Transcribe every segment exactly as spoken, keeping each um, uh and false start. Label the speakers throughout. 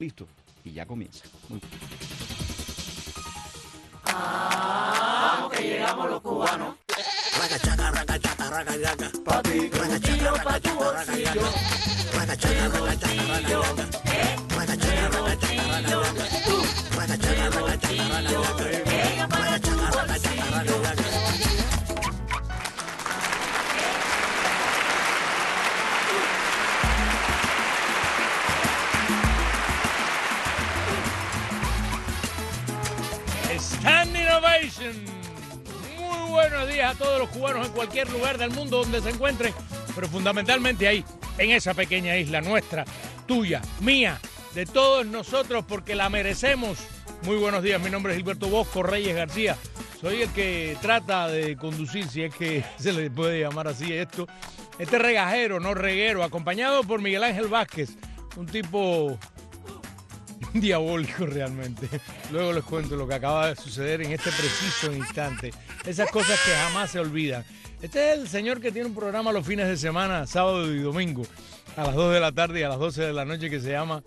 Speaker 1: Listo, y ya comienza. Muy bien.
Speaker 2: Ah, que llegamos los cubanos.
Speaker 3: Racachaca, racachaca, racachaca.
Speaker 2: Pa' ti, bolsillo, pa' tu bolsillo.
Speaker 3: Racachaca, racachaca, racachaca. Racachaca, racachaca, racachaca. Racachaca, racachaca, racachaca. Racachaca, racachaca, racachaca.
Speaker 4: Standing Ovation. Muy buenos días a todos los cubanos en cualquier lugar del mundo donde se encuentren, pero fundamentalmente ahí, en esa pequeña isla nuestra, tuya, mía, de todos nosotros, porque la merecemos. Muy buenos días, mi nombre es Gilberto Bosco Reyes García. Soy el que trata de conducir, si es que se le puede llamar así esto, este regajero, no reguero, acompañado por Miguel Ángel Vázquez, un tipo diabólico realmente. Luego les cuento lo que acaba de suceder en este preciso instante. Esas cosas que jamás se olvidan. Este es el señor que tiene un programa los fines de semana, sábado y domingo, a las dos de la tarde y a las doce de la noche, que se llama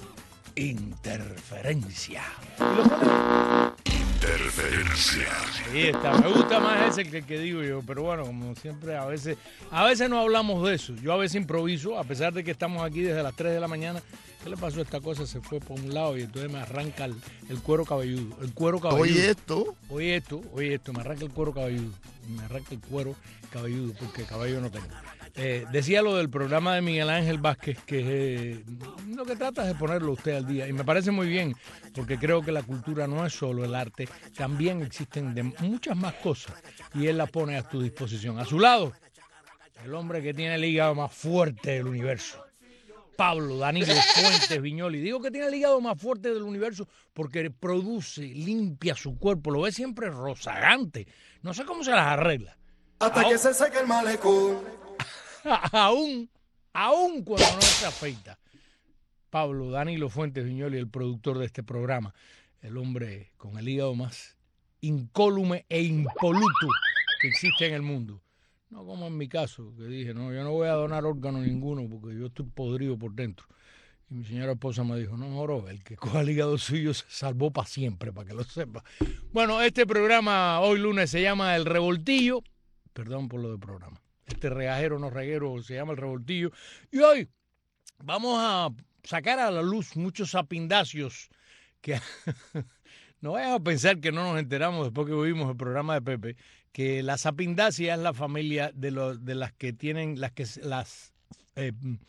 Speaker 4: Interferencia. Y lo pone...
Speaker 5: Interferencia.
Speaker 4: Ahí está, me gusta más ese que el que digo yo, pero bueno, como siempre, a veces, a veces no hablamos de eso. Yo a veces improviso, a pesar de que estamos aquí desde las tres de la mañana. ¿Qué le pasó a esta cosa? Se fue por un lado y entonces me arranca el, el cuero cabelludo. El cuero cabelludo.
Speaker 3: Oye esto.
Speaker 4: Oye esto, oye esto, me arranca el cuero cabelludo. Me arranca el cuero cabelludo porque cabello no tengo. Eh, decía lo del programa de Miguel Ángel Vázquez, que eh, lo que trata es de ponerlo usted al día. Y me parece muy bien, porque creo que la cultura no es solo el arte, también existen de muchas más cosas. Y él las pone a tu disposición. A su lado, el hombre que tiene el hígado más fuerte del universo. Pablo Danilo Fuentes Viñoli. Digo que tiene el hígado más fuerte del universo porque produce, limpia su cuerpo, lo ve siempre rozagante. No sé cómo se las arregla.
Speaker 2: Hasta
Speaker 4: Aún-
Speaker 2: que se seque el malecón.
Speaker 4: aún, aún cuando no se afeita. Pablo Danilo Fuentes Viñoli, el productor de este programa, el hombre con el hígado más incólume e impoluto que existe en el mundo. No como en mi caso, que dije, no, yo no voy a donar órgano ninguno porque yo estoy podrido por dentro. Y mi señora esposa me dijo, no, Joro, el que coja el hígado suyo se salvó para siempre, para que lo sepa. Bueno, este programa hoy lunes se llama El Revoltillo. Perdón por lo de programa. Este regajero, no reguero, se llama El Revoltillo. Y hoy vamos a sacar a la luz muchos sapindacios que... No vayan a pensar que no nos enteramos después que vimos el programa de Pepe, que la sapindacia es la familia de, los, de las que tienen las, que, las, eh,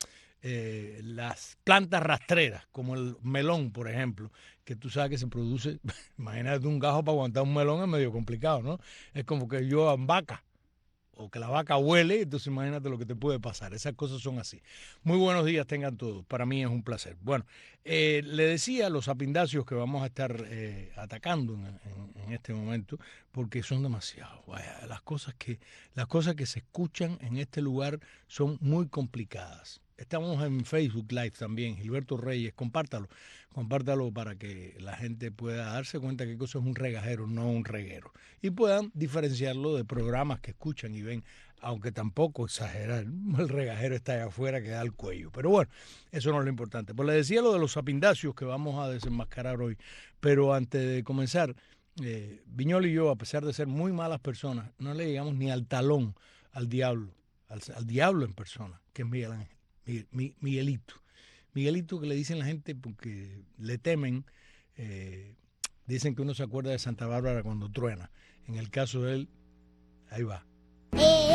Speaker 4: eh, las plantas rastreras, como el melón, por ejemplo, que tú sabes que se produce, imagínate un gajo para aguantar un melón es medio complicado, ¿no? Es como que yo en vaca, o que la vaca huele, entonces imagínate lo que te puede pasar. Esas cosas son así. Muy buenos días tengan todos. Para mí es un placer. Bueno, eh, le decía a los sapindacios que vamos a estar eh, atacando en, en, en este momento, porque son demasiados. Vaya, las cosas que, las cosas que se escuchan en este lugar son muy complicadas. Estamos en Facebook Live también, Gilberto Reyes, compártalo, compártalo para que la gente pueda darse cuenta que cosa es un regajero, no un reguero, y puedan diferenciarlo de programas que escuchan y ven, aunque tampoco exagerar, el regajero está allá afuera que da el cuello, pero bueno, eso no es lo importante. Pues le decía lo de los sapindacios que vamos a desenmascarar hoy, pero antes de comenzar, eh, Viñoli y yo, a pesar de ser muy malas personas, no le llegamos ni al talón al diablo, al, al diablo en persona, que es Miguel Ángel. Miguel, Miguelito. Miguelito, que le dicen la gente porque le temen, eh, dicen que uno se acuerda de Santa Bárbara cuando truena. En el caso de él, ahí va.
Speaker 6: Hey,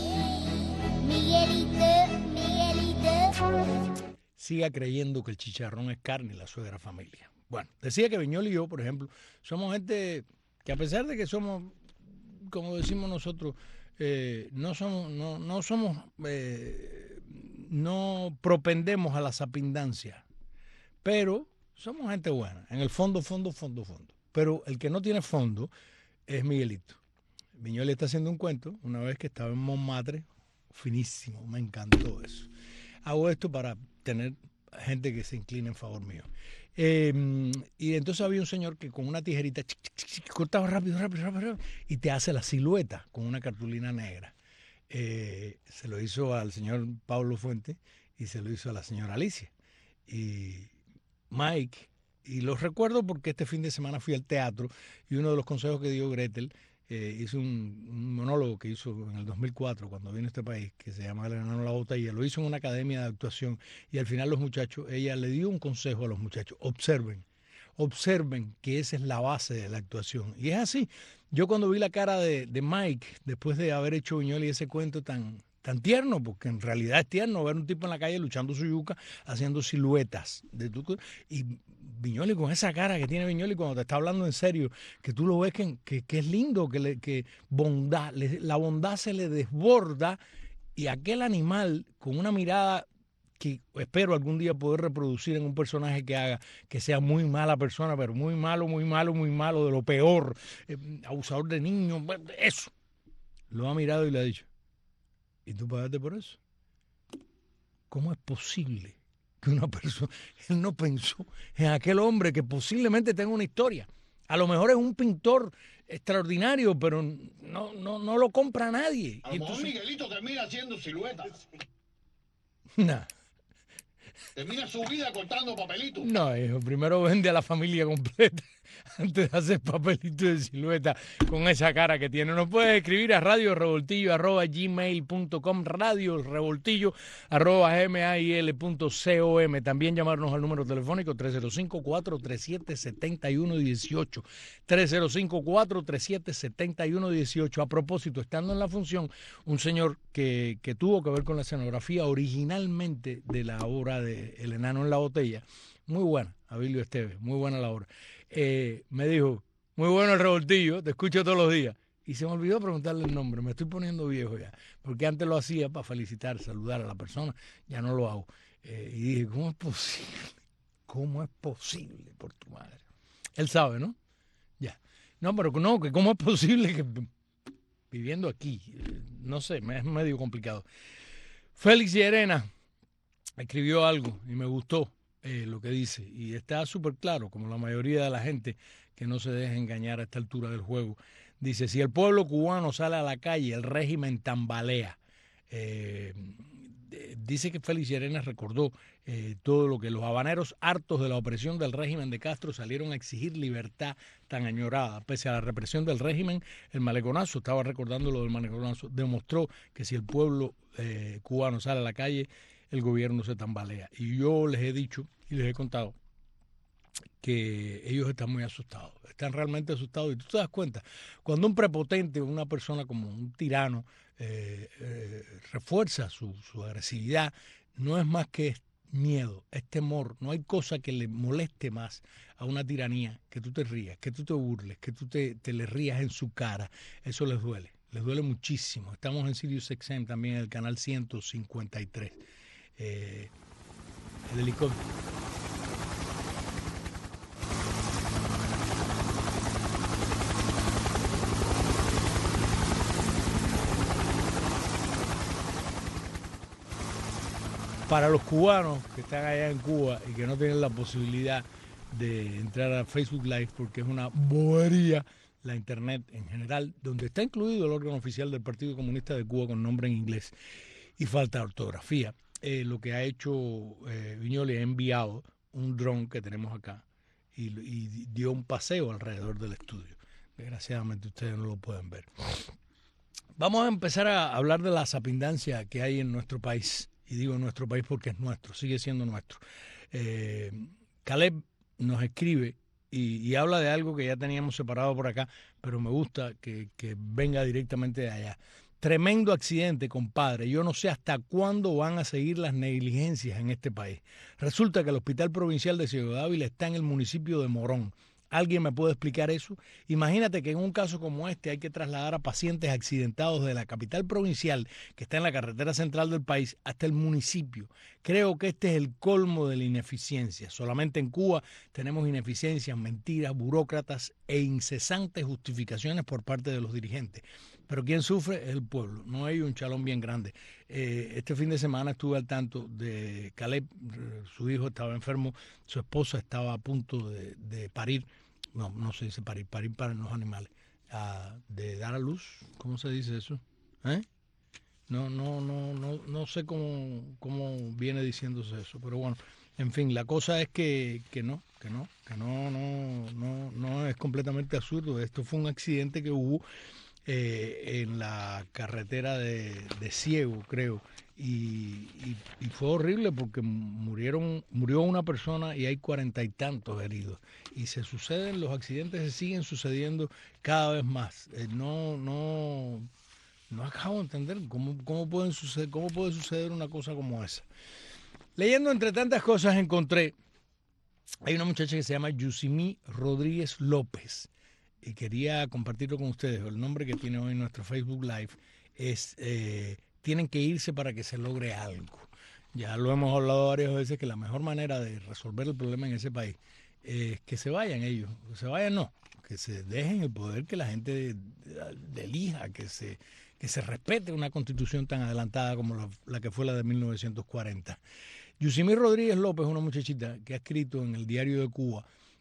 Speaker 6: hey, Miguelito, Miguelito.
Speaker 4: Siga creyendo que el chicharrón es carne y la suegra familia. Bueno, decía que Viñoli y yo, por ejemplo, somos gente que a pesar de que somos, como decimos nosotros, eh, no somos, no, no somos... Eh, no propendemos a la sapindancia, pero somos gente buena, en el fondo, fondo, fondo, fondo. Pero el que no tiene fondo es Miguelito. Viñoli está haciendo un cuento, una vez que estaba en Montmartre, finísimo, me encantó eso. Hago esto para tener gente que se incline en favor mío. Eh, y entonces había un señor que con una tijerita chic, chic, chic, cortaba rápido, rápido, rápido, rápido, y te hace la silueta con una cartulina negra. Eh, se lo hizo al señor Pablo Fuentes y se lo hizo a la señora Alicia. Y Mike y los recuerdo porque este fin de semana fui al teatro y uno de los consejos que dio Gretel, eh, hizo un, un monólogo que hizo en el dos mil cuatro cuando vino a este país, que se llama El enano en la botella, lo hizo en una academia de actuación y al final los muchachos, ella le dio un consejo a los muchachos: observen, observen que esa es la base de la actuación. Y es así. Yo cuando vi la cara de, de Mike, después de haber hecho Viñoly ese cuento tan, tan tierno, porque en realidad es tierno ver un tipo en la calle luchando su yuca, haciendo siluetas. De tu, y Viñoly con esa cara que tiene Viñoly cuando te está hablando en serio, que tú lo ves que, que, que es lindo, que, le, que bondad, le, la bondad se le desborda y aquel animal con una mirada que espero algún día poder reproducir en un personaje que haga, que sea muy mala persona, pero muy malo, muy malo, muy malo, de lo peor, eh, abusador de niños, eso. Lo ha mirado y le ha dicho: ¿y tú pagaste por eso? ¿Cómo es posible que una persona, él no pensó en aquel hombre que posiblemente tenga una historia? A lo mejor es un pintor extraordinario, pero no, no, no lo compra nadie.
Speaker 7: A lo mejor Miguelito termina haciendo siluetas.
Speaker 4: Nah.
Speaker 7: Termina su vida cortando papelitos.
Speaker 4: No, hijo, primero vende a la familia completa antes de hacer papelitos de silueta con esa cara que tiene. Nos puedes escribir a radio revoltillo arroba gmail punto com, radio revoltillo arroba gmail punto com. También llamarnos al número telefónico tres cero cinco, cuatro tres siete, siete uno uno ocho. tres cero cinco, cuatro tres siete, siete uno uno ocho. A propósito, estando en la función, un señor que, que tuvo que ver con la escenografía originalmente de la obra de El enano en la botella, muy buena, Abilio Esteves, muy buena la obra. Eh, me dijo: muy bueno el revoltillo, te escucho todos los días. Y se me olvidó preguntarle el nombre, me estoy poniendo viejo ya, porque antes lo hacía para felicitar, saludar a la persona, ya no lo hago. Eh, y dije: ¿cómo es posible? ¿Cómo es posible, por tu madre? Él sabe, ¿no? Ya. No, pero no, que cómo es posible que viviendo aquí, eh, no sé, me es medio complicado. Félix Llerena escribió algo y me gustó eh, lo que dice, y está súper claro, como la mayoría de la gente que no se deja engañar a esta altura del juego. Dice: si el pueblo cubano sale a la calle, el régimen tambalea. Eh, dice que Félix Llerena recordó eh, todo lo que los habaneros, hartos de la opresión del régimen de Castro, salieron a exigir libertad tan añorada. Pese a la represión del régimen, el maleconazo, estaba recordando lo del maleconazo, demostró que si el pueblo eh, cubano sale a la calle, el gobierno se tambalea. Y yo les he dicho y les he contado que ellos están muy asustados, están realmente asustados. Y tú te das cuenta, cuando un prepotente, una persona como un tirano, eh, eh, refuerza su, su agresividad, no es más que miedo, es temor. No hay cosa que le moleste más a una tiranía que tú te rías, que tú te burles, que tú te, te le rías en su cara. Eso les duele, les duele muchísimo. Estamos en Sirius X M también, en el canal ciento cincuenta y tres. Eh, el helicóptero. Para los cubanos que están allá en Cuba y que no tienen la posibilidad de entrar a Facebook Live, porque es una bobería la internet en general, donde está incluido el órgano oficial del Partido Comunista de Cuba con nombre en inglés y falta de ortografía. Eh, lo que ha hecho eh, Viñoly, ha enviado un dron que tenemos acá y, y dio un paseo alrededor del estudio. Desgraciadamente ustedes no lo pueden ver. Vamos a empezar a hablar de la sapindancia que hay en nuestro país. Y digo nuestro país porque es nuestro, sigue siendo nuestro. Eh, Caleb nos escribe y, y habla de algo que ya teníamos separado por acá, pero me gusta que, que venga directamente de allá. Tremendo accidente, compadre. Yo no sé hasta cuándo van a seguir las negligencias en este país. Resulta que el Hospital Provincial de Ciego de Ávila está en el municipio de Morón. ¿Alguien me puede explicar eso? Imagínate que en un caso como este hay que trasladar a pacientes accidentados de la capital provincial, que está en la carretera central del país, hasta el municipio. Creo que este es el colmo de la ineficiencia. Solamente en Cuba tenemos ineficiencias, mentiras, burócratas e incesantes justificaciones por parte de los dirigentes. Pero quien sufre es el pueblo, no hay un chalón bien grande. Eh, este fin de semana estuve al tanto de Caleb, su hijo estaba enfermo, su esposa estaba a punto de, de parir, no, no se dice parir, parir para los animales, uh, de dar a luz, ¿cómo se dice eso? ¿Eh? No, no, no, no, no sé cómo, cómo viene diciéndose eso, pero bueno, En fin, la cosa es que, que no, que no, que no, no, no, no es completamente absurdo. Esto fue un accidente que hubo eh, en la carretera de, de Ciego, creo, y, y, y fue horrible porque murieron, murió una persona y hay cuarenta y tantos heridos. Y se suceden, los accidentes se siguen sucediendo cada vez más. Eh, no, no, no acabo de entender cómo, cómo pueden suceder, cómo puede suceder una cosa como esa. Leyendo entre tantas cosas encontré, hay una muchacha que se llama Yusimí Rodríguez López y quería compartirlo con ustedes. El nombre que tiene hoy nuestro Facebook Live es eh, Tienen que irse para que se logre algo. Ya lo hemos hablado varias veces que la mejor manera de resolver el problema en ese país es que se vayan ellos. Que se vayan no, que se dejen el poder, que la gente de, de, de elija, que se, que se respete una constitución tan adelantada como la, la que fue la de mil novecientos cuarenta. Yusimí Rodríguez López es una muchachita que ha escrito en el Diario de Cuba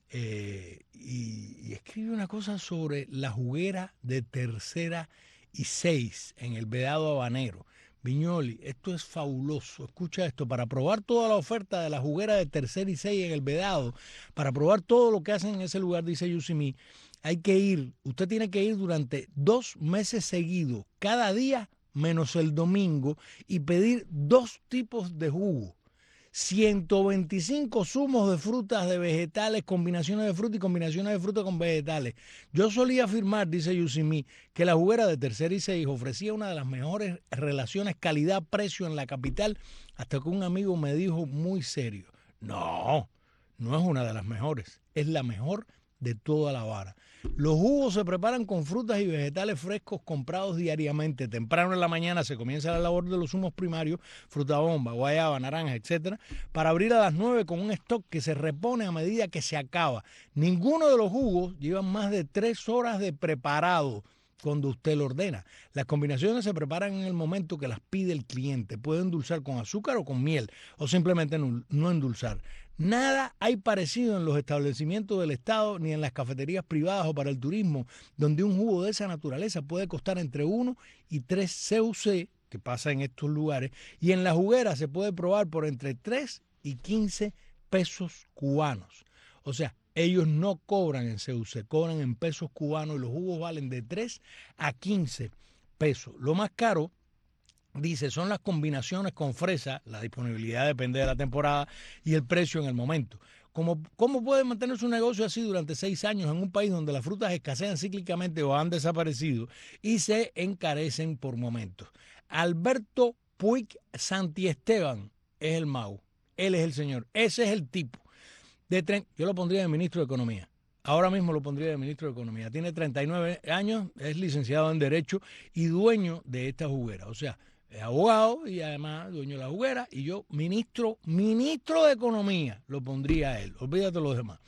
Speaker 4: eh, y, y escribe una cosa sobre la juguera de Tercera y Seis en el Vedado Habanero. Viñoli, esto es fabuloso. Escucha esto, para probar toda la oferta de la juguera de Tercera y Seis en el Vedado, para probar todo lo que hacen en ese lugar, dice Yusimí, hay que ir, usted tiene que ir durante dos meses seguidos, cada día menos el domingo, y pedir dos tipos de jugo. ciento veinticinco zumos de frutas, de vegetales, combinaciones de fruta y combinaciones de fruta con vegetales. Yo solía afirmar, dice Yusimí, que la juguera de Tercera y Seis ofrecía una de las mejores relaciones calidad-precio en la capital, hasta que un amigo me dijo muy serio, no, no es una de las mejores, es la mejor de toda La Habana. Los jugos se preparan con frutas y vegetales frescos comprados diariamente. Temprano en la mañana se comienza la labor de los zumos primarios, fruta bomba, guayaba, naranja, etcétera, para abrir a las nueve con un stock que se repone a medida que se acaba. Ninguno de los jugos llevan más de tres horas de preparado cuando usted lo ordena. Las combinaciones se preparan en el momento que las pide el cliente. Puede endulzar con azúcar o con miel, o simplemente no, no endulzar. Nada hay parecido en los establecimientos del Estado ni en las cafeterías privadas o para el turismo, donde un jugo de esa naturaleza puede costar entre uno y tres C U C, que pasa en estos lugares, y en la juguera se puede probar por entre tres y quince pesos cubanos. O sea, ellos no cobran en C U C, cobran en pesos cubanos y los jugos valen de tres a quince pesos. Lo más caro, dice, son las combinaciones con fresa, la disponibilidad depende de la temporada y el precio en el momento. ¿Cómo, cómo puede mantener su negocio así durante seis años en un país donde las frutas escasean cíclicamente o han desaparecido y se encarecen por momentos? Alberto Puig Santiesteban es el mago, él es el señor, ese es el tipo. De tre- Yo lo pondría de ministro de Economía. Ahora mismo lo pondría de ministro de Economía. Tiene treinta y nueve años, es licenciado en Derecho y dueño de esta juguera. O sea, es abogado y además dueño de la juguera. Y yo, ministro, ministro de Economía, lo pondría a él. Olvídate los demás.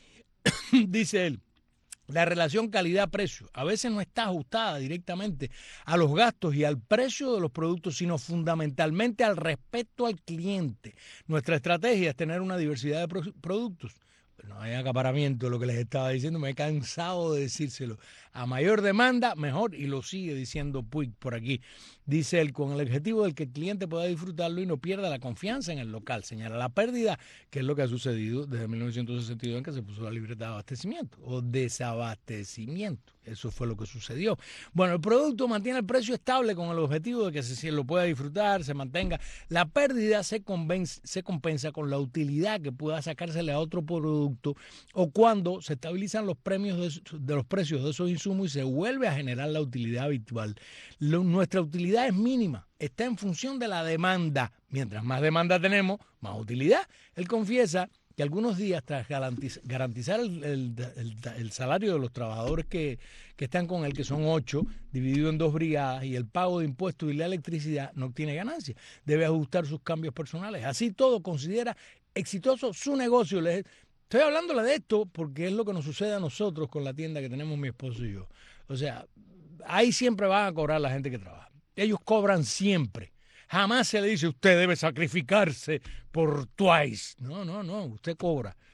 Speaker 4: Dice él, la relación calidad-precio a veces no está ajustada directamente a los gastos y al precio de los productos, sino fundamentalmente al respeto al cliente. Nuestra estrategia es tener una diversidad de pro- productos. No hay acaparamiento, lo que les estaba diciendo, me he cansado de decírselo. A mayor demanda, mejor, y lo sigue diciendo Puig por aquí. Dice él, con el objetivo del que el cliente pueda disfrutarlo y no pierda la confianza en el local. Señala la pérdida, que es lo que ha sucedido desde mil novecientos sesenta y dos en que se puso la libreta de abastecimiento o desabastecimiento. Eso fue lo que sucedió. Bueno, el producto mantiene el precio estable con el objetivo de que se, se lo pueda disfrutar, se mantenga. La pérdida se, convence, se compensa con la utilidad que pueda sacársele a otro producto o cuando se estabilizan los premios de, de los precios de esos insumos y se vuelve a generar la utilidad habitual. Lo, nuestra utilidad es mínima, está en función de la demanda. Mientras más demanda tenemos, más utilidad. Él confiesa que algunos días tras garantizar el, el, el, el salario de los trabajadores que, que están con él, que son ocho, dividido en dos brigadas, y el pago de impuestos y la electricidad, no obtiene ganancia. Debe ajustar sus cambios personales. Así todo, considera exitoso su negocio. Les estoy hablándole de esto porque es lo que nos sucede a nosotros con la tienda que tenemos mi esposo y yo. O sea, ahí siempre van a cobrar la gente que trabaja. Ellos cobran siempre. Jamás se le dice, usted debe sacrificarse por Twice. No, no, no, usted cobra.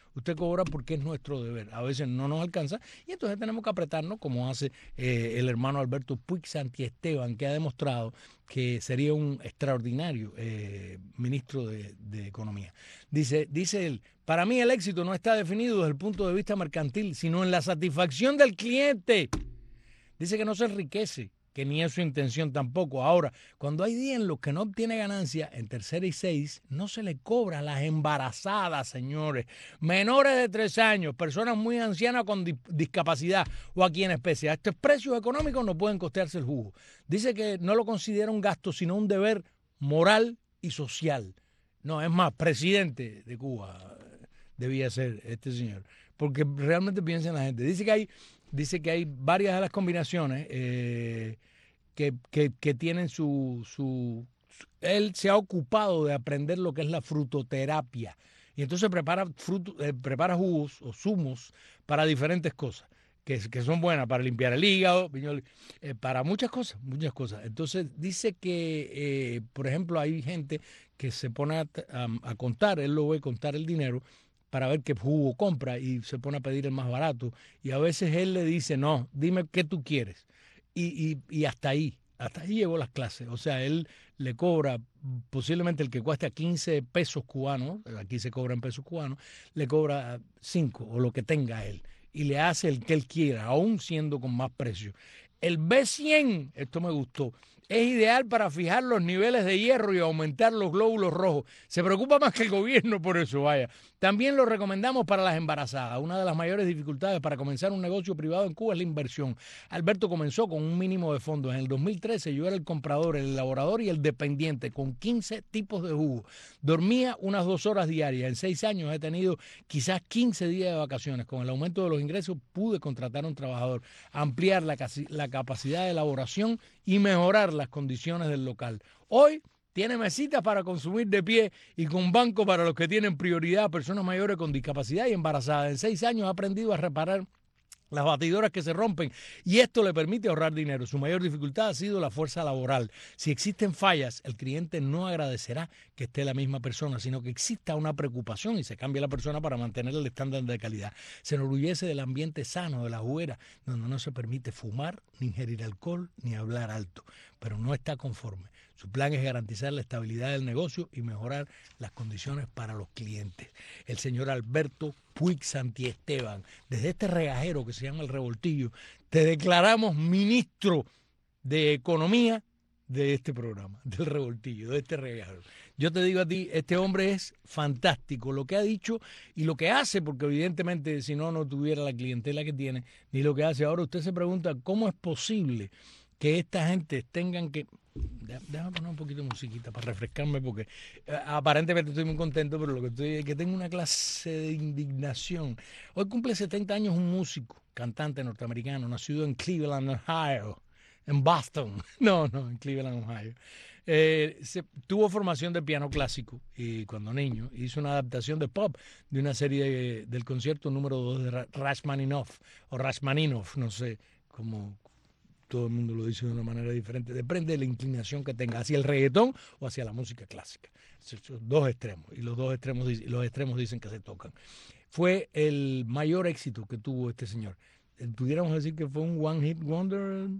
Speaker 4: Usted cobra porque es nuestro deber. A veces no nos alcanza y entonces tenemos que apretarnos como hace eh, el hermano Alberto Puig Santiesteban, que ha demostrado que sería un extraordinario eh, ministro de, de Economía. Dice, dice él, para mí el éxito no está definido desde el punto de vista mercantil, sino en la satisfacción del cliente. Dice que no se enriquece, que ni es su intención tampoco. Ahora, cuando hay días en los que no obtiene ganancia, en tercera y seis, no se le cobra a las embarazadas, señores, menores de tres años, personas muy ancianas con di- discapacidad o a quienes pese a estos precios económicos no pueden costearse el jugo. Dice que no lo considera un gasto, sino un deber moral y social. No, es más, presidente de Cuba debía ser este señor, porque realmente piensa en la gente. Dice que hay, dice que hay varias de las combinaciones eh, que, que, que tienen su, su, su... Él se ha ocupado de aprender lo que es la frutoterapia y entonces prepara, fruto, eh, prepara jugos o zumos para diferentes cosas. Que, que son buenas para limpiar el hígado, eh, para muchas cosas, muchas cosas. Entonces dice que, eh, por ejemplo, hay gente que se pone a, a, a contar, él lo ve contar el dinero para ver qué jugo compra y se pone a pedir el más barato. Y a veces él le dice, no, dime qué tú quieres. Y, y, y hasta ahí, hasta ahí llegó las clases. O sea, él le cobra posiblemente el que cuesta quince pesos cubanos, aquí se cobra en pesos cubanos, le cobra cinco o lo que tenga él. Y le hace el que él quiera, aún siendo con más precio. El B cien, esto me gustó, es ideal para fijar los niveles de hierro y aumentar los glóbulos rojos. Se preocupa más que el gobierno por eso, vaya. También lo recomendamos para las embarazadas. Una de las mayores dificultades para comenzar un negocio privado en Cuba es la inversión. Alberto comenzó con un mínimo de fondos. En el dos mil trece yo era el comprador, el elaborador y el dependiente, con quince tipos de jugo. Dormía unas dos horas diarias. En seis años he tenido quizás quince días de vacaciones. Con el aumento de los ingresos pude contratar a un trabajador, ampliar la, la capacidad de elaboración y mejorar las condiciones del local. Hoy tiene mesitas para consumir de pie y con banco para los que tienen prioridad a personas mayores con discapacidad y embarazadas. En seis años ha aprendido a reparar las batidoras que se rompen y esto le permite ahorrar dinero. Su mayor dificultad ha sido la fuerza laboral. Si existen fallas, el cliente no agradecerá que esté la misma persona, sino que exista una preocupación y se cambie la persona para mantener el estándar de calidad. Se enorgullece del ambiente sano de la juguera, donde no se permite fumar, ni ingerir alcohol, ni hablar alto, pero no está conforme. Su plan es garantizar la estabilidad del negocio y mejorar las condiciones para los clientes. El señor Alberto Puig Santiesteban, desde este regajero que se llama El Revoltillo, te declaramos ministro de Economía de este programa, del Revoltillo, de este regajero. Yo te digo a ti, este hombre es fantástico, lo que ha dicho y lo que hace, porque evidentemente si no, no tuviera la clientela que tiene, ni lo que hace. Ahora usted se pregunta, ¿cómo es posible que esta gente tengan que... Déjame poner un poquito de musiquita para refrescarme porque eh, aparentemente estoy muy contento, pero lo que estoy es que tengo una clase de indignación. Hoy cumple setenta años un músico, cantante norteamericano, nacido en Cleveland, Ohio, en Boston. No, no, en Cleveland, Ohio. Eh, se, tuvo formación de piano clásico y cuando niño hizo una adaptación de pop de una serie de, del concierto número dos de Rachmaninoff, o Rachmaninoff, no sé cómo... Todo el mundo lo dice de una manera diferente. Depende de la inclinación que tenga, hacia el reggaetón o hacia la música clásica. Son dos extremos, y los dos extremos, los extremos dicen que se tocan. Fue el mayor éxito que tuvo este señor. Pudiéramos decir que fue un one hit wonder.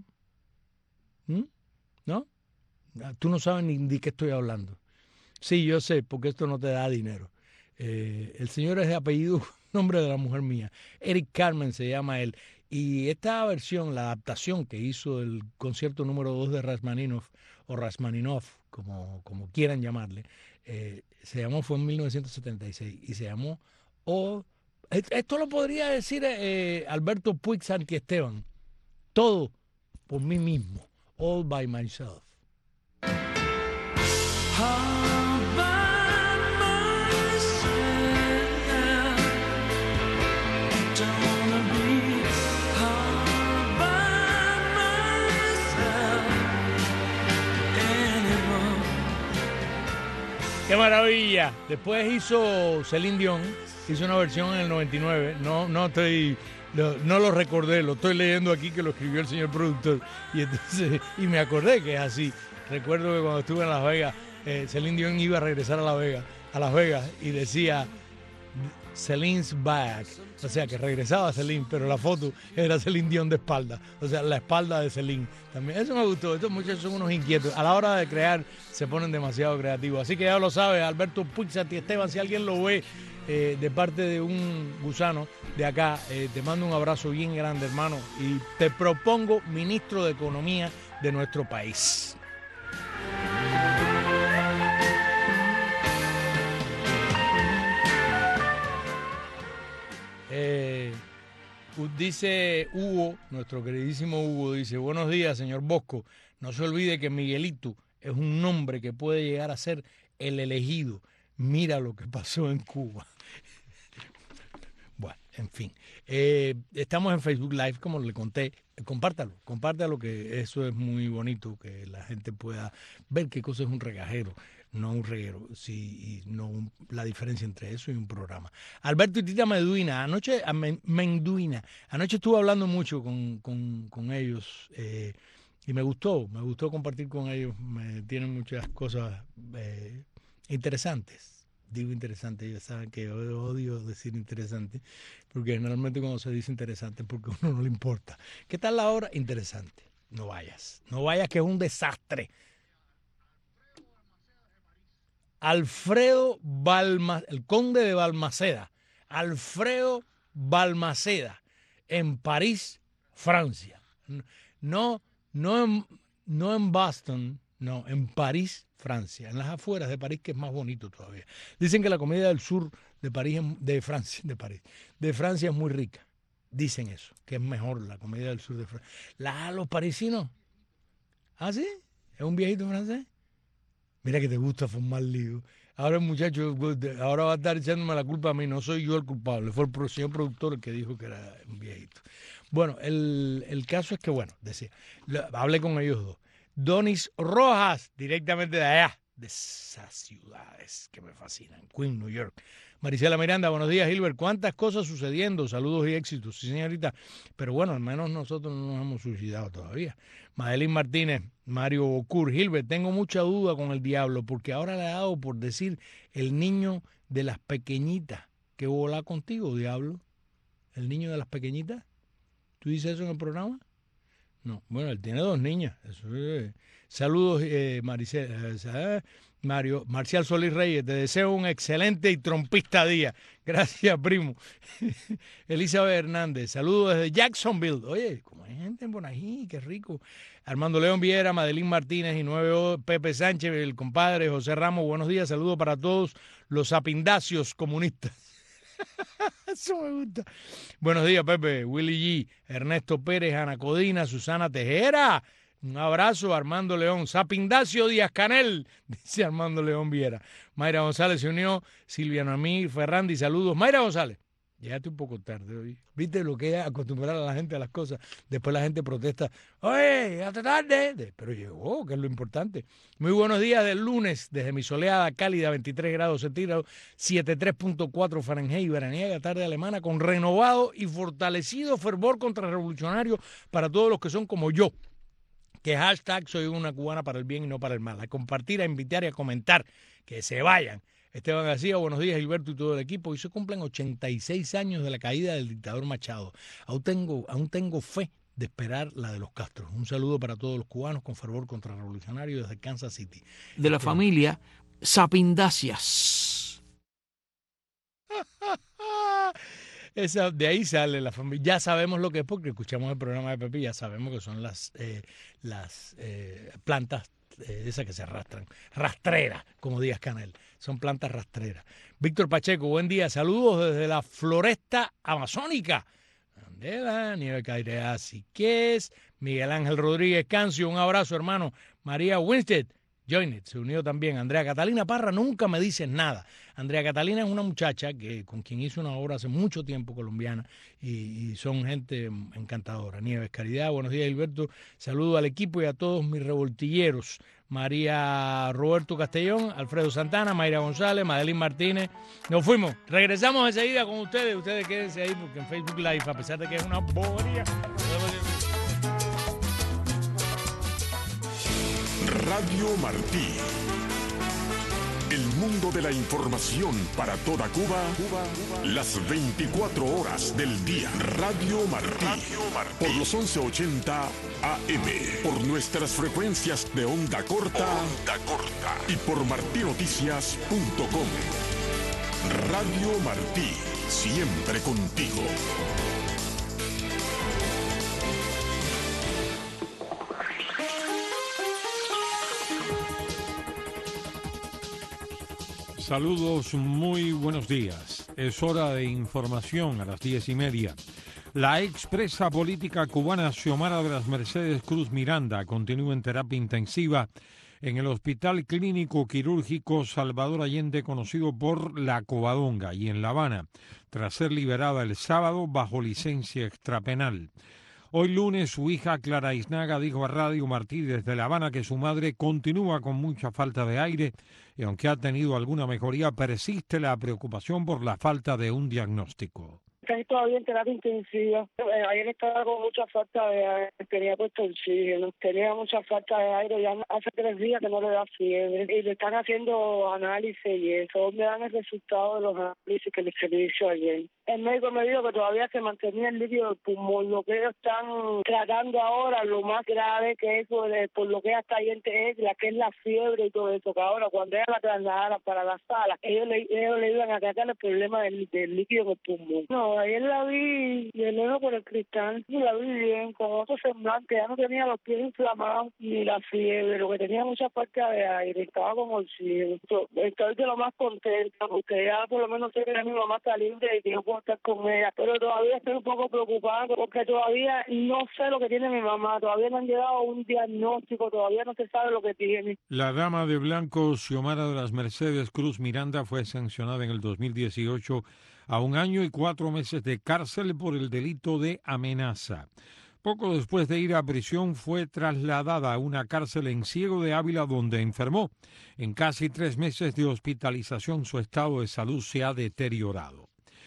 Speaker 4: ¿Mm? ¿No? Tú no sabes ni de qué estoy hablando. Sí, yo sé, porque esto no te da dinero. Eh, el señor es de apellido, nombre de la mujer mía. Eric Carmen se llama él. Y esta versión, la adaptación que hizo el concierto número dos de Rachmaninoff, o Rachmaninoff, como, como quieran llamarle, eh, se llamó, fue en mil novecientos setenta y seis, y se llamó All... Esto lo podría decir eh, Alberto Puig Santiesteban, todo por mí mismo, All by Myself. ¡Qué maravilla! Después hizo Celine Dion, hizo una versión en el noventa y nueve. No, no estoy, no, no lo recordé, lo estoy leyendo aquí que lo escribió el señor productor. Y entonces, y me acordé que es así. Recuerdo que cuando estuve en Las Vegas, eh, Celine Dion iba a regresar a Las Vegas, a Las Vegas y decía, Celine's back. O sea, que regresaba Celine, pero la foto era Celine Dion de espalda. O sea, la espalda de Celine. También. Eso me gustó. Estos muchachos son unos inquietos. A la hora de crear se ponen demasiado creativos. Así que ya lo sabes, Alberto Puig Santiesteban, si alguien lo ve eh, de parte de un gusano de acá, eh, te mando un abrazo bien grande, hermano. Y te propongo ministro de Economía de nuestro país. Eh, dice Hugo, nuestro queridísimo Hugo, dice: buenos días, señor Bosco. No se olvide que Miguelito es un nombre que puede llegar a ser el elegido. Mira lo que pasó en Cuba. Bueno, en fin. Eh, estamos en Facebook Live, como le conté. Compártalo, compártalo, que eso es muy bonito, que la gente pueda ver qué cosa es un regajero, no un reguero, sí, y no un, la diferencia entre eso y un programa. Alberto y Tita Meduina, anoche, a Menduina, anoche estuve hablando mucho con, con, con ellos eh, y me gustó, me gustó compartir con ellos, me tienen muchas cosas eh, interesantes. Digo interesante, ellos saben que yo odio decir interesante, porque generalmente cuando se dice interesante es porque a uno no le importa. ¿Qué tal la hora? Interesante. No vayas, no vayas, que es un desastre. Alfredo Balmaceda, el conde de Balmaceda, Alfredo Balmaceda, en París, Francia. No, no en, no en Boston, no, en París, Francia, en las afueras de París, que es más bonito todavía. Dicen que la comida del sur de París, de Francia, de París, de Francia es muy rica. Dicen eso, que es mejor la comida del sur de Francia. La, los parisinos. ¿Ah, sí? ¿Es un viejito francés? Mira que te gusta formar lío. Ahora el muchacho, ahora va a estar echándome la culpa a mí, no soy yo el culpable, fue el señor productor el que dijo que era un viejito. Bueno, el, el caso es que, bueno, decía, hablé con ellos dos. Donis Rojas, directamente de allá, de esas ciudades que me fascinan, Queen, New York. Marisela Miranda, buenos días, Gilbert. ¿Cuántas cosas sucediendo? Saludos y éxitos. Sí, señorita. Pero bueno, al menos nosotros no nos hemos suicidado todavía. Madeline Martínez, Mario Bocur, Gilbert, tengo mucha duda con el diablo, porque ahora le ha dado por decir el niño de las pequeñitas. ¿Qué volá contigo, diablo? ¿El niño de las pequeñitas? ¿Tú dices eso en el programa? No, bueno, él tiene dos niñas. Eso es. Saludos, eh, Maricel, eh, Mario, Marcial Solís Reyes, te deseo un excelente y trompista día. Gracias, primo. Elizabeth Hernández, saludos desde Jacksonville. Oye, como hay gente en Bonají, qué rico. Armando León Viera, Madeline Martínez y nueve O, Pepe Sánchez, el compadre José Ramos, buenos días, saludos para todos los apindacios comunistas. Eso me gusta. Buenos días, Pepe, Willy G, Ernesto Pérez, Ana Codina, Susana Tejera. Un abrazo, Armando León. Sapindacio Díaz Canel, dice Armando León Viera. Mayra González se unió. Silvia Noemí Ferrandi, saludos. Mayra González, llegaste un poco tarde hoy. ¿Viste lo que es acostumbrar a la gente a las cosas? Después la gente protesta. Oye, llegaste tarde. Pero llegó, que es lo importante. Muy buenos días del lunes, desde mi soleada, cálida, veintitrés grados centígrados, setenta y tres punto cuatro Fahrenheit, veraniega tarde alemana, con renovado y fortalecido fervor contrarrevolucionario para todos los que son como yo. Que hashtag soy una cubana para el bien y no para el mal. A compartir, a invitar y a comentar. Que se vayan. Esteban García, buenos días, Gilberto y todo el equipo. Hoy se cumplen ochenta y seis años de la caída del dictador Machado. Aún tengo, aún tengo fe de esperar la de los Castro. Un saludo para todos los cubanos con fervor contrarrevolucionario desde Kansas City.
Speaker 2: De la
Speaker 4: este...
Speaker 2: familia Sapindacias.
Speaker 4: Esa, de ahí sale la familia. Ya sabemos lo que es porque escuchamos el programa de Pepe y ya sabemos que son las, eh, las eh, plantas eh, esas que se arrastran. Rastreras, como Díaz Canel. Son plantas rastreras. Víctor Pacheco, buen día. Saludos desde la floresta amazónica. Andela, Nieve Cairea, Siqués, Miguel Ángel Rodríguez Cancio, un abrazo, hermano. María Winstead, Joinit, se unió también. Andrea Catalina Parra, nunca me dices nada. Andrea Catalina es una muchacha que con quien hizo una obra hace mucho tiempo, colombiana, y, y son gente encantadora. Nieves Caridad, buenos días, Gilberto. Saludo al equipo y a todos mis revoltilleros. María Roberto Castellón, Alfredo Santana, Mayra González, Madeline Martínez. Nos fuimos. Regresamos enseguida con ustedes. Ustedes quédense ahí porque en Facebook Live, a pesar de que es una bobería.
Speaker 5: Radio Martí. El mundo de la información para toda Cuba, Cuba, las veinticuatro horas del día. Radio Martí, Radio Martí. Por los once ochenta A M, por nuestras frecuencias de onda corta, onda corta y por martí noticias punto com. Radio Martí, siempre contigo.
Speaker 8: Saludos, muy buenos días. Es hora de información a las diez y media. La expresa política cubana Xiomara de las Mercedes Cruz Miranda continúa en terapia intensiva en el Hospital Clínico Quirúrgico Salvador Allende, conocido por La Covadonga, y en La Habana, tras ser liberada el sábado bajo licencia extrapenal. Hoy lunes, su hija Clara Iznaga dijo a Radio Martí desde La Habana que su madre continúa con mucha falta de aire y aunque ha tenido alguna mejoría, persiste la preocupación por la falta de un diagnóstico.
Speaker 9: Estoy todavía en terapia intensiva. Ayer estaba con mucha falta de aire, tenía puesto oxígeno, tenía mucha falta de aire, ya hace tres días que no le da fiebre y le están haciendo análisis y eso, me dan el resultado de los análisis que les hizo ayer. El médico me dijo que todavía se mantenía el líquido del pulmón. Lo que ellos están tratando ahora, lo más grave que eso, de, por lo que ella está ahí es la que es la fiebre y todo eso, que ahora cuando ella la trasladara para la sala, ellos le, ellos le iban a tratar el problema del, del líquido del pulmón. No, ayer la vi de lejos por el cristal, y la vi bien, con otro semblante, ya no tenía los pies inflamados ni la fiebre, lo que tenía mucha falta de aire, estaba como oxígeno. Estoy de lo más contenta, porque ya por lo menos sé que mi mamá está libre y que yo puedo estar con ella, pero todavía estoy un poco preocupada porque todavía no sé lo que tiene mi mamá, todavía no han llegado un diagnóstico, todavía no se sabe lo que tiene.
Speaker 8: La dama de blanco Xiomara de las Mercedes Cruz Miranda fue sancionada en el dos mil dieciocho a un año y cuatro meses de cárcel por el delito de amenaza. Poco después de ir a prisión fue trasladada a una cárcel en Ciego de Ávila donde enfermó. En casi tres meses de hospitalización su estado de salud se ha deteriorado.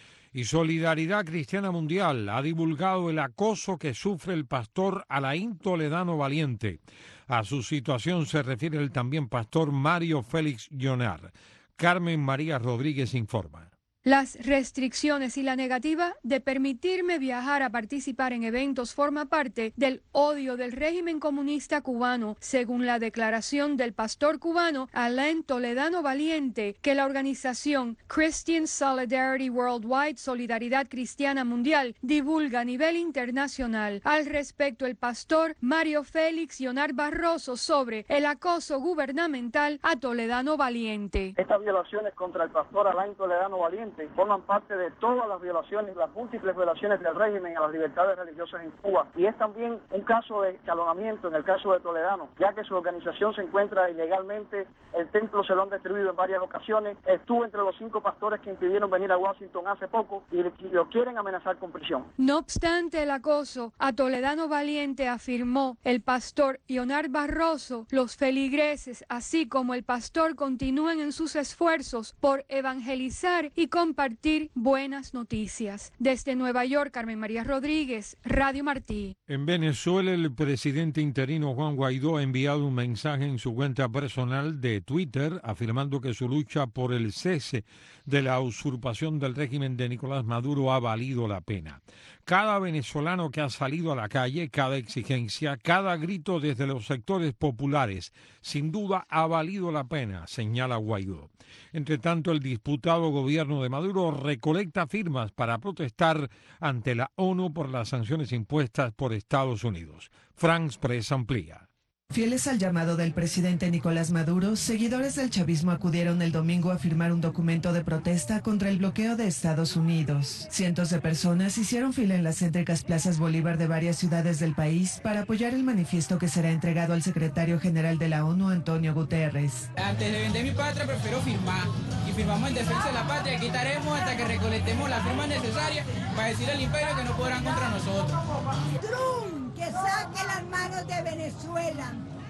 Speaker 8: Y Solidaridad Cristiana Mundial ha divulgado el acoso que sufre el pastor Alain Toledano Valiente. A su situación se refiere el también pastor Mario Félix Llonar. Carmen María Rodríguez informa.
Speaker 10: Las restricciones y la negativa de permitirme viajar a participar en eventos forma parte del odio del régimen comunista cubano, según la declaración del pastor cubano Alain Toledano Valiente, que la organización Christian Solidarity Worldwide, Solidaridad Cristiana Mundial, divulga a nivel internacional. Al respecto, el pastor Mario Félix Llonar Barroso sobre el acoso gubernamental a Toledano Valiente.
Speaker 11: Estas violaciones contra el pastor Alain Toledano Valiente forman parte de todas las violaciones, las múltiples violaciones del régimen a las libertades religiosas en Cuba. Y es también un caso de escalonamiento en el caso de Toledano, ya que su organización se encuentra ilegalmente, el templo se lo han destruido en varias ocasiones, estuvo entre los cinco pastores que impidieron venir a Washington hace poco y lo quieren amenazar con prisión.
Speaker 10: No obstante el acoso a Toledano Valiente, afirmó el pastor Llonar Barroso, los feligreses, así como el pastor, continúan en sus esfuerzos por evangelizar y compartir buenas noticias. Desde Nueva York, Carmen María Rodríguez, Radio Martí.
Speaker 8: En Venezuela, el presidente interino Juan Guaidó ha enviado un mensaje en su cuenta personal de Twitter afirmando que su lucha por el cese de la usurpación del régimen de Nicolás Maduro ha valido la pena. Cada venezolano que ha salido a la calle, cada exigencia, cada grito desde los sectores populares, sin duda ha valido la pena, señala Guaidó. Entre tanto, el disputado gobierno de Maduro recolecta firmas para protestar ante la ONU por las sanciones impuestas por Estados Unidos. France Press amplía.
Speaker 12: Fieles al llamado del presidente Nicolás Maduro, seguidores del chavismo acudieron el domingo a firmar un documento de protesta contra el bloqueo de Estados Unidos. Cientos de personas hicieron fila en las céntricas plazas Bolívar de varias ciudades del país para apoyar el manifiesto que será entregado al secretario general de la ONU, Antonio Guterres.
Speaker 13: Antes de vender mi patria, prefiero firmar. Y firmamos en defensa de la patria. Aquí estaremos hasta que recolectemos las firmas necesarias para decir al imperio que no podrán contra nosotros.
Speaker 14: Trump, que saque las manos de Venezuela.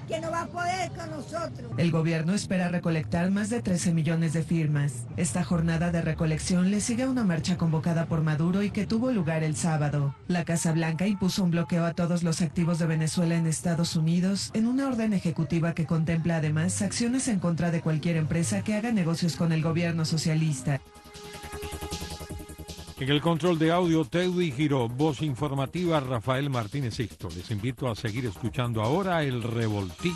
Speaker 14: que no va a poder con nosotros.
Speaker 12: El gobierno espera recolectar más de trece millones de firmas. Esta jornada de recolección le sigue a una marcha convocada por Maduro y que tuvo lugar el sábado. La Casa Blanca impuso un bloqueo a todos los activos de Venezuela en Estados Unidos en una orden ejecutiva que contempla además acciones en contra de cualquier empresa que haga negocios con el gobierno socialista.
Speaker 8: En el control de audio, Teddy Giró, voz informativa, Rafael Martínez Sixto. Les invito a seguir escuchando ahora El Revoltillo.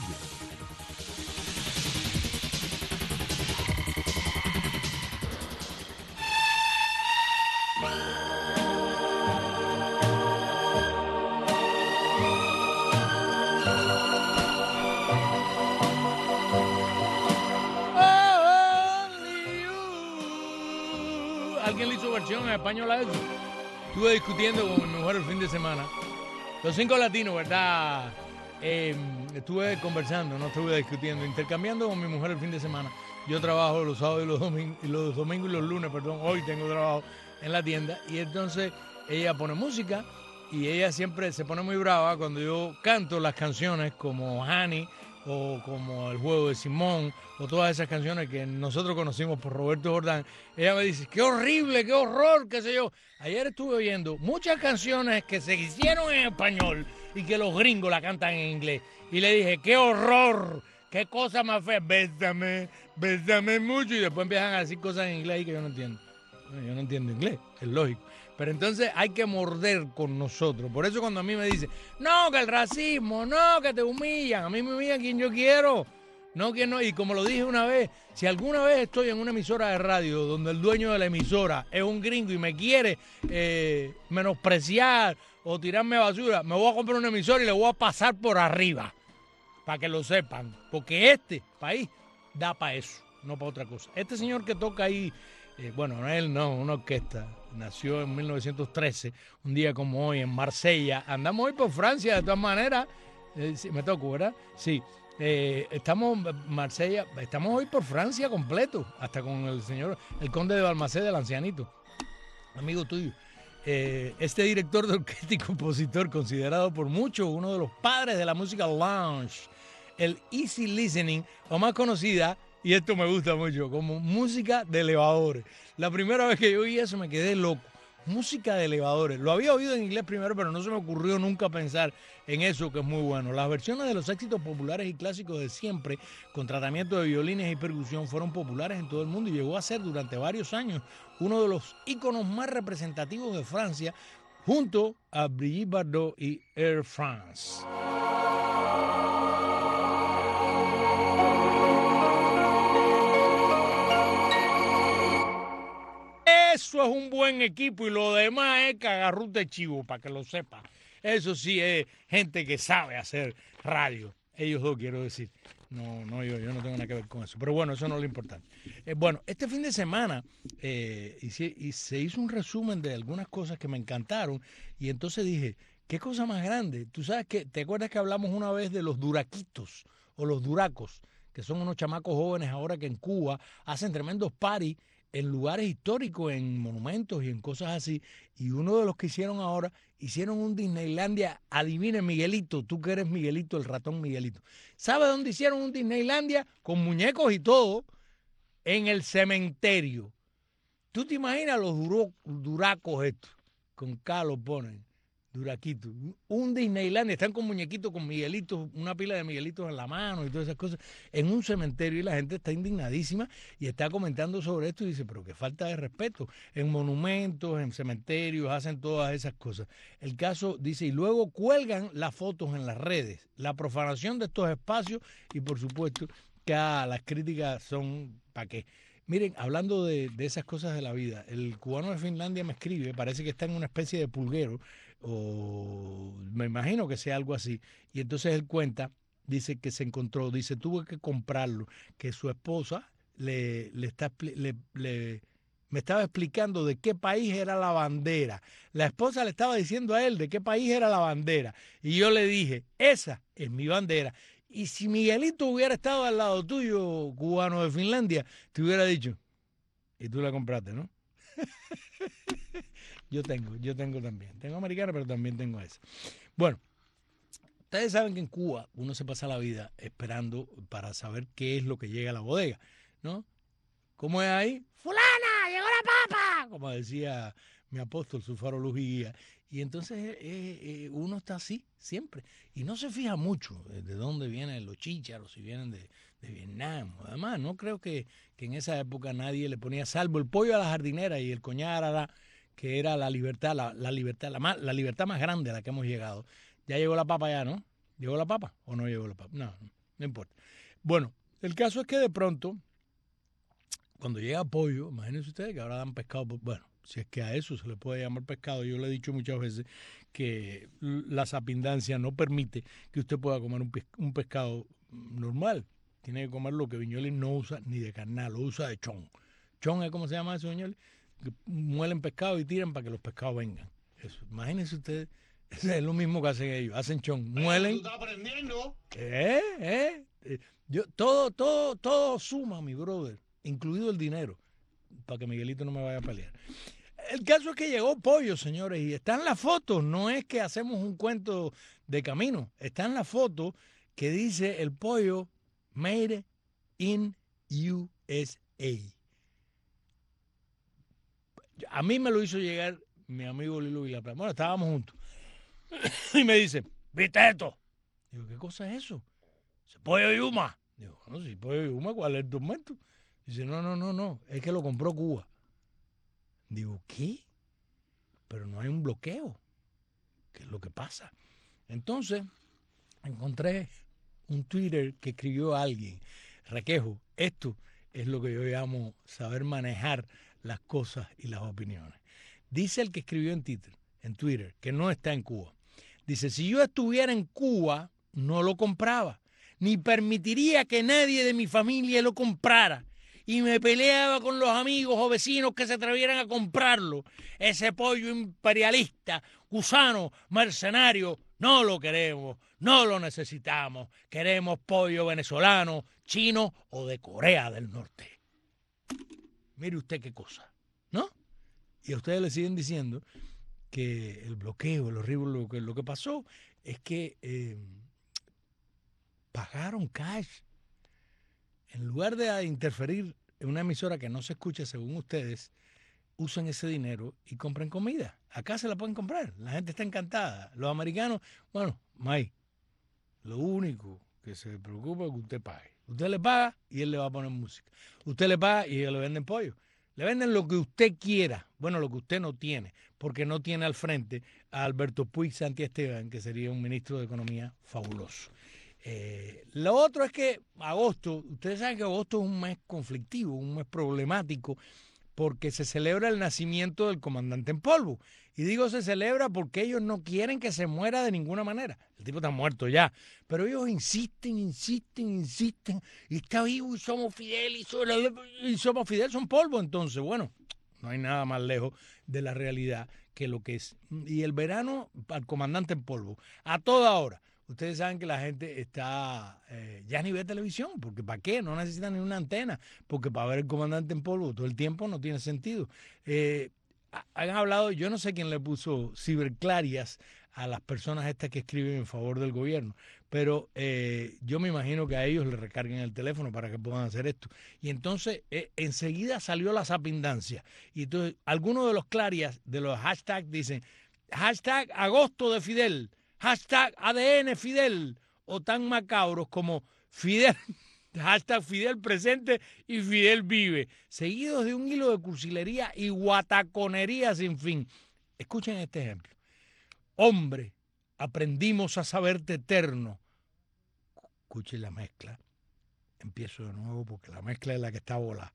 Speaker 4: ¿Alguien le hizo versión en español a eso? Estuve discutiendo con mi mujer el fin de semana. Los cinco latinos, ¿verdad? Eh, estuve conversando, no estuve discutiendo, intercambiando con mi mujer el fin de semana. Yo trabajo los sábados y los domingos, y los domingos y los lunes, perdón, hoy tengo trabajo en la tienda. Y entonces ella pone música y ella siempre se pone muy brava cuando yo canto las canciones como Honey o como El Juego de Simón, o todas esas canciones que nosotros conocimos por Roberto Jordán. Ella me dice, qué horrible, qué horror, qué sé yo. Ayer estuve oyendo muchas canciones que se hicieron en español y que los gringos la cantan en inglés. Y le dije, qué horror, qué cosa más fea, bésame, bésame mucho. Y después empiezan a decir cosas en inglés que yo no entiendo. Yo no entiendo inglés, es lógico. Pero entonces hay que morder con nosotros. Por eso cuando a mí me dicen, no, que el racismo, no, que te humillan. A mí me humillan quien yo quiero. No, que no. Y como lo dije una vez, si alguna vez estoy en una emisora de radio donde el dueño de la emisora es un gringo y me quiere eh, menospreciar o tirarme basura, me voy a comprar una emisora y le voy a pasar por arriba. Para que lo sepan. Porque este país da para eso, no para otra cosa. Este señor que toca ahí, eh, bueno, él no, una orquesta. Nació en mil novecientos trece, un día como hoy, en Marsella. Andamos hoy por Francia, de todas maneras. Eh, sí, me toco, ¿verdad? Sí. Eh, estamos en Marsella, estamos hoy por Francia completo, hasta con el señor, el conde de Balmaceda, del ancianito, amigo tuyo. Eh, este director de orquesta y compositor, considerado por muchos uno de los padres de la música lounge, el easy listening, o más conocida, y esto me gusta mucho, como música de elevadores. La primera vez que yo oí eso me quedé loco. Música de elevadores. Lo había oído en inglés primero, pero no se me ocurrió nunca pensar en eso, que es muy bueno. Las versiones de los éxitos populares y clásicos de siempre, con tratamiento de violines y percusión, fueron populares en todo el mundo y llegó a ser durante varios años uno de los íconos más representativos de Francia, junto a Brigitte Bardot y Air France. Eso es un buen equipo y lo demás es cagarrute chivo, para que lo sepa. Eso sí es gente que sabe hacer radio. Ellos dos, quiero decir. No, no yo, yo no tengo nada que ver con eso. Pero bueno, eso no es lo importante. Eh, bueno, este fin de semana eh, y se, y se hizo un resumen de algunas cosas que me encantaron y entonces dije, ¿qué cosa más grande? Tú sabes que, ¿te acuerdas que hablamos una vez de los duraquitos o los duracos? Que son unos chamacos jóvenes ahora que en Cuba hacen tremendos parties en lugares históricos, en monumentos y en cosas así. Y uno de los que hicieron ahora, hicieron un Disneylandia, adivine Miguelito, tú que eres Miguelito, el ratón Miguelito. ¿Sabes dónde hicieron un Disneylandia? Con muñecos y todo, en el cementerio. ¿Tú te imaginas los duro, duracos estos? Con K lo ponen, duraquitos. Un Disneylandia, están con muñequitos, con Miguelitos, una pila de Miguelitos en la mano y todas esas cosas, en un cementerio, y la gente está indignadísima y está comentando sobre esto y dice, pero qué falta de respeto. En monumentos, en cementerios, hacen todas esas cosas. El caso dice, y luego cuelgan las fotos en las redes, la profanación de estos espacios y por supuesto que ah, las críticas son ¿para qué? Miren, hablando de, de esas cosas de la vida, el cubano de Finlandia me escribe, parece que está en una especie de pulguero, o me imagino que sea algo así, y entonces él cuenta, dice que se encontró, dice, tuve que comprarlo, que su esposa le, le está, le, le, me estaba explicando de qué país era la bandera. La esposa le estaba diciendo a él de qué país era la bandera, y yo le dije, esa es mi bandera. Y si Miguelito hubiera estado al lado tuyo, cubano de Finlandia, te hubiera dicho, y tú la compraste, ¿no? Yo tengo, yo tengo también. Tengo americana, pero también tengo esa. Bueno, Ustedes saben que en Cuba uno se pasa la vida esperando para saber qué es lo que llega a la bodega, ¿no? ¿Cómo es ahí? ¡Fulana, llegó la papa! Como decía mi apóstol, su faro, luz y guía. Y entonces eh, eh, uno está así siempre. Y no se fija mucho de dónde vienen los chícharos, si vienen de, de Vietnam. Además, no creo que, que en esa época nadie le ponía salvo el pollo a la jardinera y el coñara, que era la libertad, la, la libertad, la, más, la libertad más grande a la que hemos llegado. Ya llegó la papa ya, ¿no? ¿Llegó la papa o no llegó la papa? No, no, no importa. Bueno, el caso es que de pronto, cuando llega pollo, imagínense ustedes que ahora dan pescado, bueno, si es que a eso se le puede llamar pescado. Yo le he dicho muchas veces que la sapindancia no permite que usted pueda comer un, pes un pescado normal. Tiene que comer lo que Viñoles no usa ni de carnal, lo usa de chón. Chón es como se llama eso, Viñoles, que muelen pescado y tiran para que los pescados vengan. Eso. Imagínense ustedes, eso es lo mismo que hacen ellos, hacen chón, muelen.
Speaker 7: ¿Tú estás aprendiendo?
Speaker 4: ¿Eh? ¿Eh? Eh, yo, todo, todo, todo suma, mi brother, incluido el dinero, para que Miguelito no me vaya a pelear. El caso es que llegó pollo, señores, y están las fotos. No es que hacemos un cuento de camino. Están las fotos que dice el pollo made in U S A. A mí me lo hizo llegar mi amigo Lilo Vilaplana. Bueno, estábamos juntos. Y me dice, ¿viste esto? Digo, ¿qué cosa es eso? Dice, pollo Yuma. Digo, bueno, si pollo Yuma, ¿cuál es el documento? Dice, no, no, no, no, es que lo compró Cuba. Digo, ¿qué? Pero no hay un bloqueo. ¿Qué es lo que pasa? Entonces, encontré un Twitter que escribió alguien. Requejo, esto es lo que yo llamo saber manejar las cosas y las opiniones. Dice el que escribió en Twitter, en Twitter, que no está en Cuba. Dice, si yo estuviera en Cuba, no lo compraba. Ni permitiría que nadie de mi familia lo comprara. Y me peleaba con los amigos o vecinos que se atrevieran a comprarlo. Ese pollo imperialista, gusano, mercenario, no lo queremos, no lo necesitamos. Queremos pollo venezolano, chino o de Corea del Norte. Mire usted qué cosa, ¿no? Y a ustedes le siguen diciendo que el bloqueo, el horrible, lo que, lo que pasó es que eh, pagaron cash. En lugar de interferir en una emisora que no se escucha según ustedes, usen ese dinero y compren comida. Acá se la pueden comprar. La gente está encantada. Los americanos, bueno, May, lo único que se preocupa es que usted pague. Usted le paga y él le va a poner música. Usted le paga y ellos le venden pollo. Le venden lo que usted quiera. Bueno, lo que usted no tiene, porque no tiene al frente a Alberto Puig Santiesteban, que sería un ministro de Economía fabuloso. Eh, lo otro es que agosto, ustedes saben que agosto es un mes conflictivo, un mes problemático, porque se celebra el nacimiento del comandante en polvo. Y digo se celebra porque ellos no quieren que se muera de ninguna manera. El tipo está muerto ya. Pero ellos insisten, insisten, insisten. Y está vivo y somos Fidel y somos, y somos Fidel, son polvo. Entonces, bueno, no hay nada más lejos de la realidad que lo que es. Y el verano al comandante en polvo, a toda hora. Ustedes saben que la gente está, eh, ya ni ve televisión, porque ¿para qué? No necesitan ni una antena, porque para ver el comandante en polvo todo el tiempo no tiene sentido. Eh, han hablado, yo no sé quién le puso ciberclarias a las personas estas que escriben en favor del gobierno, pero eh, yo me imagino que a ellos le recarguen el teléfono para que puedan hacer esto. Y entonces eh, enseguida salió la sapindancia. Y entonces algunos de los clarias, de los hashtags dicen, hashtag agosto de Fidel, hashtag A D N Fidel, o tan macabros como Fidel, hashtag Fidel presente y Fidel vive, seguidos de un hilo de cursilería y guataconería sin fin. Escuchen este ejemplo. Hombre, aprendimos a saberte eterno. Escuchen la mezcla. Empiezo de nuevo porque la mezcla es la que está volada.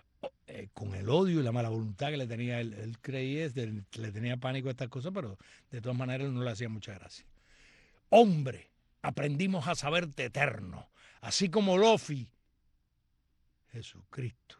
Speaker 4: Eh, con el odio y la mala voluntad que le tenía él, él creía, le tenía pánico a estas cosas, pero de todas maneras no le hacía mucha gracia. Hombre, aprendimos a saberte eterno, así como Lofi, Jesucristo.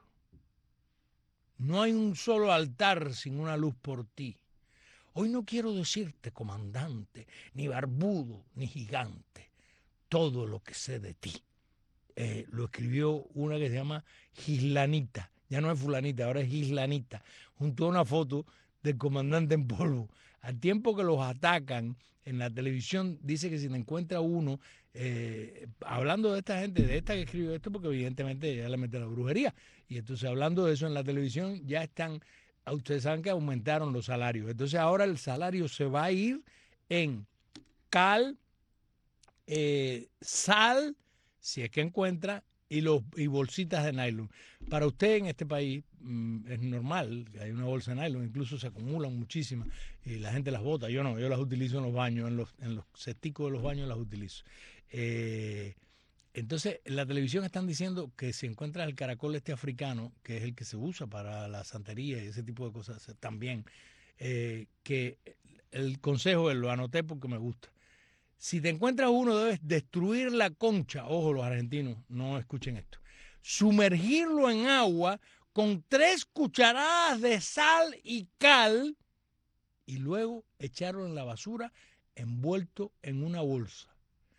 Speaker 4: No hay un solo altar sin una luz por ti. Hoy no quiero decirte comandante, ni barbudo, ni gigante, todo lo que sé de ti. Eh, lo escribió una que se llama Gislanita. Ya no es fulanita, ahora es Gislanita, junto a una foto del comandante en polvo. al tiempo que los atacan en la televisión, dice que si le encuentra uno, eh, hablando de esta gente, de esta que escribió esto, porque evidentemente ya le mete la brujería, y entonces hablando de eso en la televisión, ya están, ustedes saben que aumentaron los salarios, entonces ahora el salario se va a ir en cal, eh, sal, si es que encuentra, y los y bolsitas de nylon. Para usted en este país mmm, es normal que hay una bolsa de nylon, incluso se acumulan muchísimas y la gente las bota. Yo no, yo las utilizo en los baños, en los, en los cesticos de los baños las utilizo. Eh, entonces, en la televisión están diciendo que si encuentras el caracol este africano, que es el que se usa para la santería y ese tipo de cosas también, eh, que el consejo es, lo anoté porque me gusta. Si te encuentras uno, debes destruir la concha. Ojo, los argentinos, no escuchen esto. Sumergirlo en agua con tres cucharadas de sal y cal y luego echarlo en la basura envuelto en una bolsa.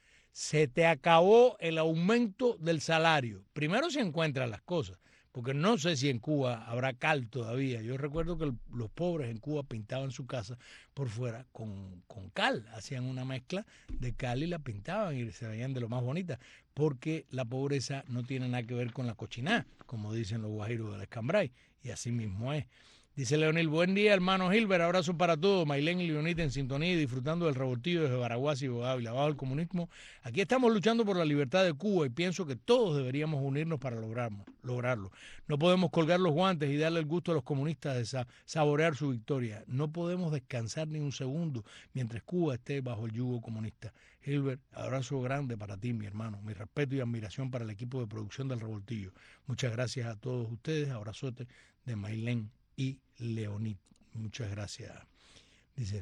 Speaker 4: Se te acabó el aumento del salario. Primero se encuentran las cosas, porque no sé si en Cuba habrá cal todavía. Yo recuerdo que el, los pobres en Cuba pintaban su casa por fuera con, con cal. Hacían una mezcla de cal y la pintaban y se veían de lo más bonita, porque la pobreza no tiene nada que ver con la cochinada, como dicen los guajiros del Escambray, y así mismo es. Dice Leonel, buen día, hermano Gilbert, abrazo para todos. Mailén y Leonita en sintonía y disfrutando del revoltillo desde Baraguas y Bogávila. Abajo el comunismo. Aquí estamos luchando por la libertad de Cuba y pienso que todos deberíamos unirnos para lograrlo. lograrlo. No podemos colgar los guantes y darle el gusto a los comunistas de sa saborear su victoria. No podemos descansar ni un segundo mientras Cuba esté bajo el yugo comunista. Gilbert, abrazo grande para ti, mi hermano. Mi respeto y admiración para el equipo de producción del revoltillo. Muchas gracias a todos ustedes. Abrazote de Mailén y Leonid. Muchas gracias. Dice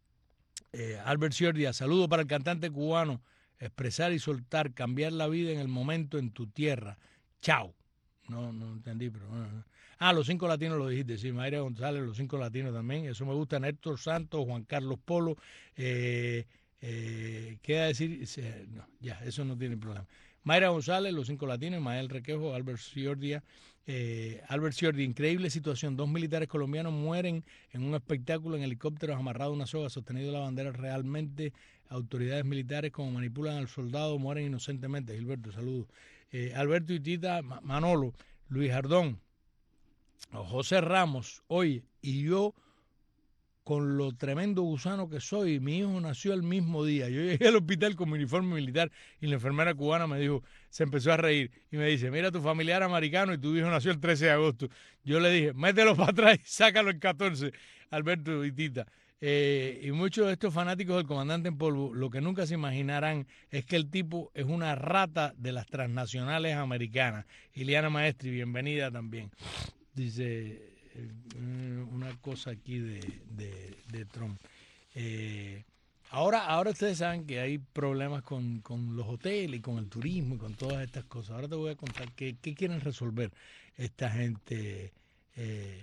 Speaker 4: eh, Albert Ciordia, saludo para el cantante cubano, expresar y soltar, cambiar la vida en el momento en tu tierra. Chao. No, no entendí, pero no, no. Ah, los cinco latinos lo dijiste, sí, Mayra González, los cinco latinos también, eso me gusta, Néstor Santos, Juan Carlos Polo, eh, eh, ¿qué decir? No, ya, eso no tiene problema. Mayra González, los cinco latinos, Mael Requejo, Albert Ciordia, eh, Albert Ciordia, increíble situación, dos militares colombianos mueren en un espectáculo en helicópteros amarrado a una soga, sostenido la bandera, realmente autoridades militares como manipulan al soldado, mueren inocentemente. Gilberto, saludos. Eh, Alberto y Tita, Manolo, Luis Jardón, José Ramos, oye, y yo con lo tremendo gusano que soy, mi hijo nació el mismo día. Yo llegué al hospital con mi uniforme militar y la enfermera cubana me dijo, se empezó a reír y me dice, mira, tu familiar americano y tu hijo nació el trece de agosto. Yo le dije, mételo para atrás y sácalo el catorce, Alberto y Tita. Eh, y muchos de estos fanáticos del comandante en polvo, lo que nunca se imaginarán es que el tipo es una rata de las transnacionales americanas. Iliana Maestri, bienvenida también. Dice una cosa aquí de, de, de Trump. Eh, ahora, ahora ustedes saben que hay problemas con, con los hoteles y con el turismo y con todas estas cosas. Ahora te voy a contar qué, qué quieren resolver esta gente. Eh,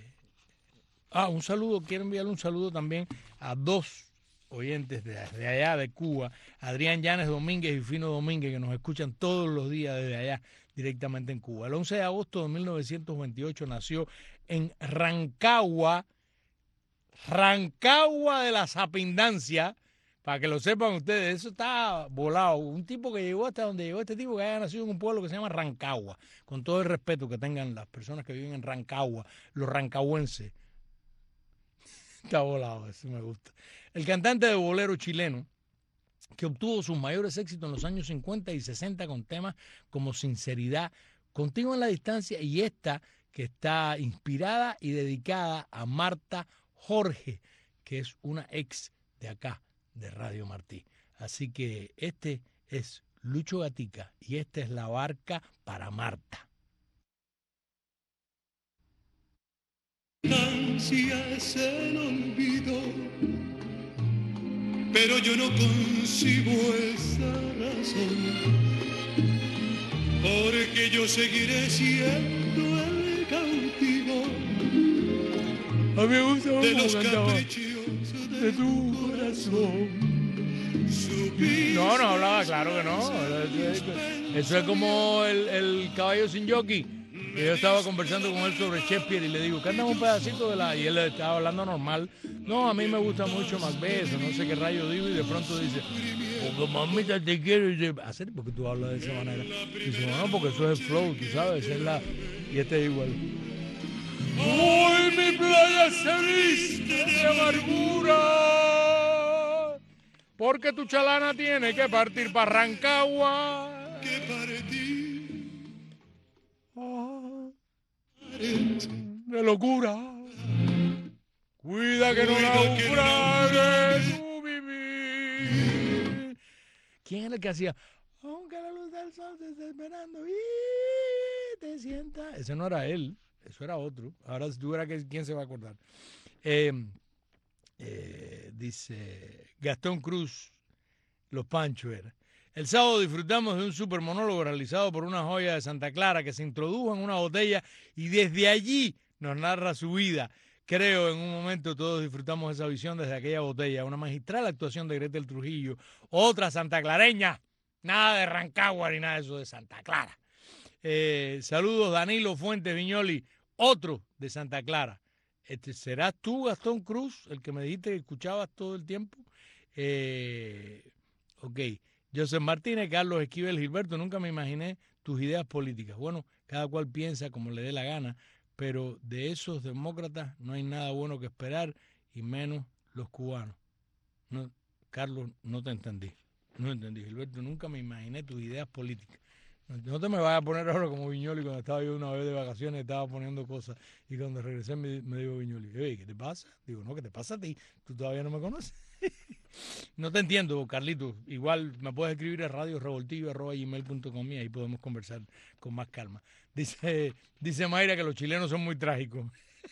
Speaker 4: ah, un saludo, quiero enviarle un saludo también a dos oyentes de, de allá de Cuba, Adrián Llanes Domínguez y Fino Domínguez, que nos escuchan todos los días desde allá directamente en Cuba. El once de agosto de mil novecientos veintiocho nació en Rancagua, Rancagua de la Sapindancia, para que lo sepan ustedes, eso está volado. Un tipo que llegó hasta donde llegó este tipo, que haya nacido en un pueblo que se llama Rancagua, con todo el respeto que tengan las personas que viven en Rancagua, los rancahuenses. Está volado, eso me gusta. El cantante de bolero chileno, que obtuvo sus mayores éxitos en los años cincuenta y sesenta con temas como Sinceridad, Contigo en la Distancia y esta que está inspirada y dedicada a Marta Jorge, que es una ex de acá, de Radio Martí. Así que este es Lucho Gatica y esta es La Barca para Marta.
Speaker 15: Es el olvido, pero yo no concibo esa razón, porque yo seguiré siendo el cautivo
Speaker 4: a mí me gusta
Speaker 15: de los caprichos de tu corazón.
Speaker 4: No, no hablaba, claro que no. Eso es como el, el caballo sin jockey. Y yo estaba conversando con él sobre Shakespeare y le digo, cántame un pedacito de la... Y él estaba hablando normal. No, a mí me gusta mucho Macbeth, no sé qué rayo digo, y de pronto dice, porque mamita te quiero. Y dice, ¿hacer? ¿Por qué tú hablas de esa manera? Y dice, no, porque eso es el flow, tú sabes, es la... Y este es igual. Hoy mi playa se viste de amargura, porque tu chalana tiene que partir para Rancagua.
Speaker 15: Que partir
Speaker 4: Ah, de locura. Cuida que no naufrague tu vivir. ¿Quién es el que hacía? Aunque la luz del sol te esté esperando y te sienta. Ese no era él, eso era otro. Ahora tú verás que quién se va a acordar. Eh, eh, dice Gastón Cruz, Los Panchos era. El sábado disfrutamos de un super monólogo realizado por una joya de Santa Clara que se introdujo en una botella y desde allí nos narra su vida. Creo en un momento todos disfrutamos esa visión desde aquella botella. Una magistral actuación de Gretel Trujillo, otra santaclareña, nada de Rancagua ni nada de eso, de Santa Clara. Eh, saludos Danilo Fuentes Viñoli, otro de Santa Clara. Este, ¿serás tú, Gastón Cruz, el que me dijiste que escuchabas todo el tiempo? Eh, ok. José Martínez, Carlos Esquivel, Gilberto, nunca me imaginé tus ideas políticas. Bueno, cada cual piensa como le dé la gana, pero de esos demócratas no hay nada bueno que esperar, y menos los cubanos. No, Carlos, no te entendí. No entendí, Gilberto, nunca me imaginé tus ideas políticas. No, no te me vayas a poner ahora como Viñoli cuando estaba yo una vez de vacaciones, estaba poniendo cosas, y cuando regresé me, me dijo Viñoli, hey, ¿qué te pasa? Digo, no, ¿qué te pasa a ti? Tú todavía no me conoces. No te entiendo, Carlito. Igual me puedes escribir a radio revoltillo arroba gmail punto com y ahí podemos conversar con más calma. Dice, dice Mayra que los chilenos son muy trágicos.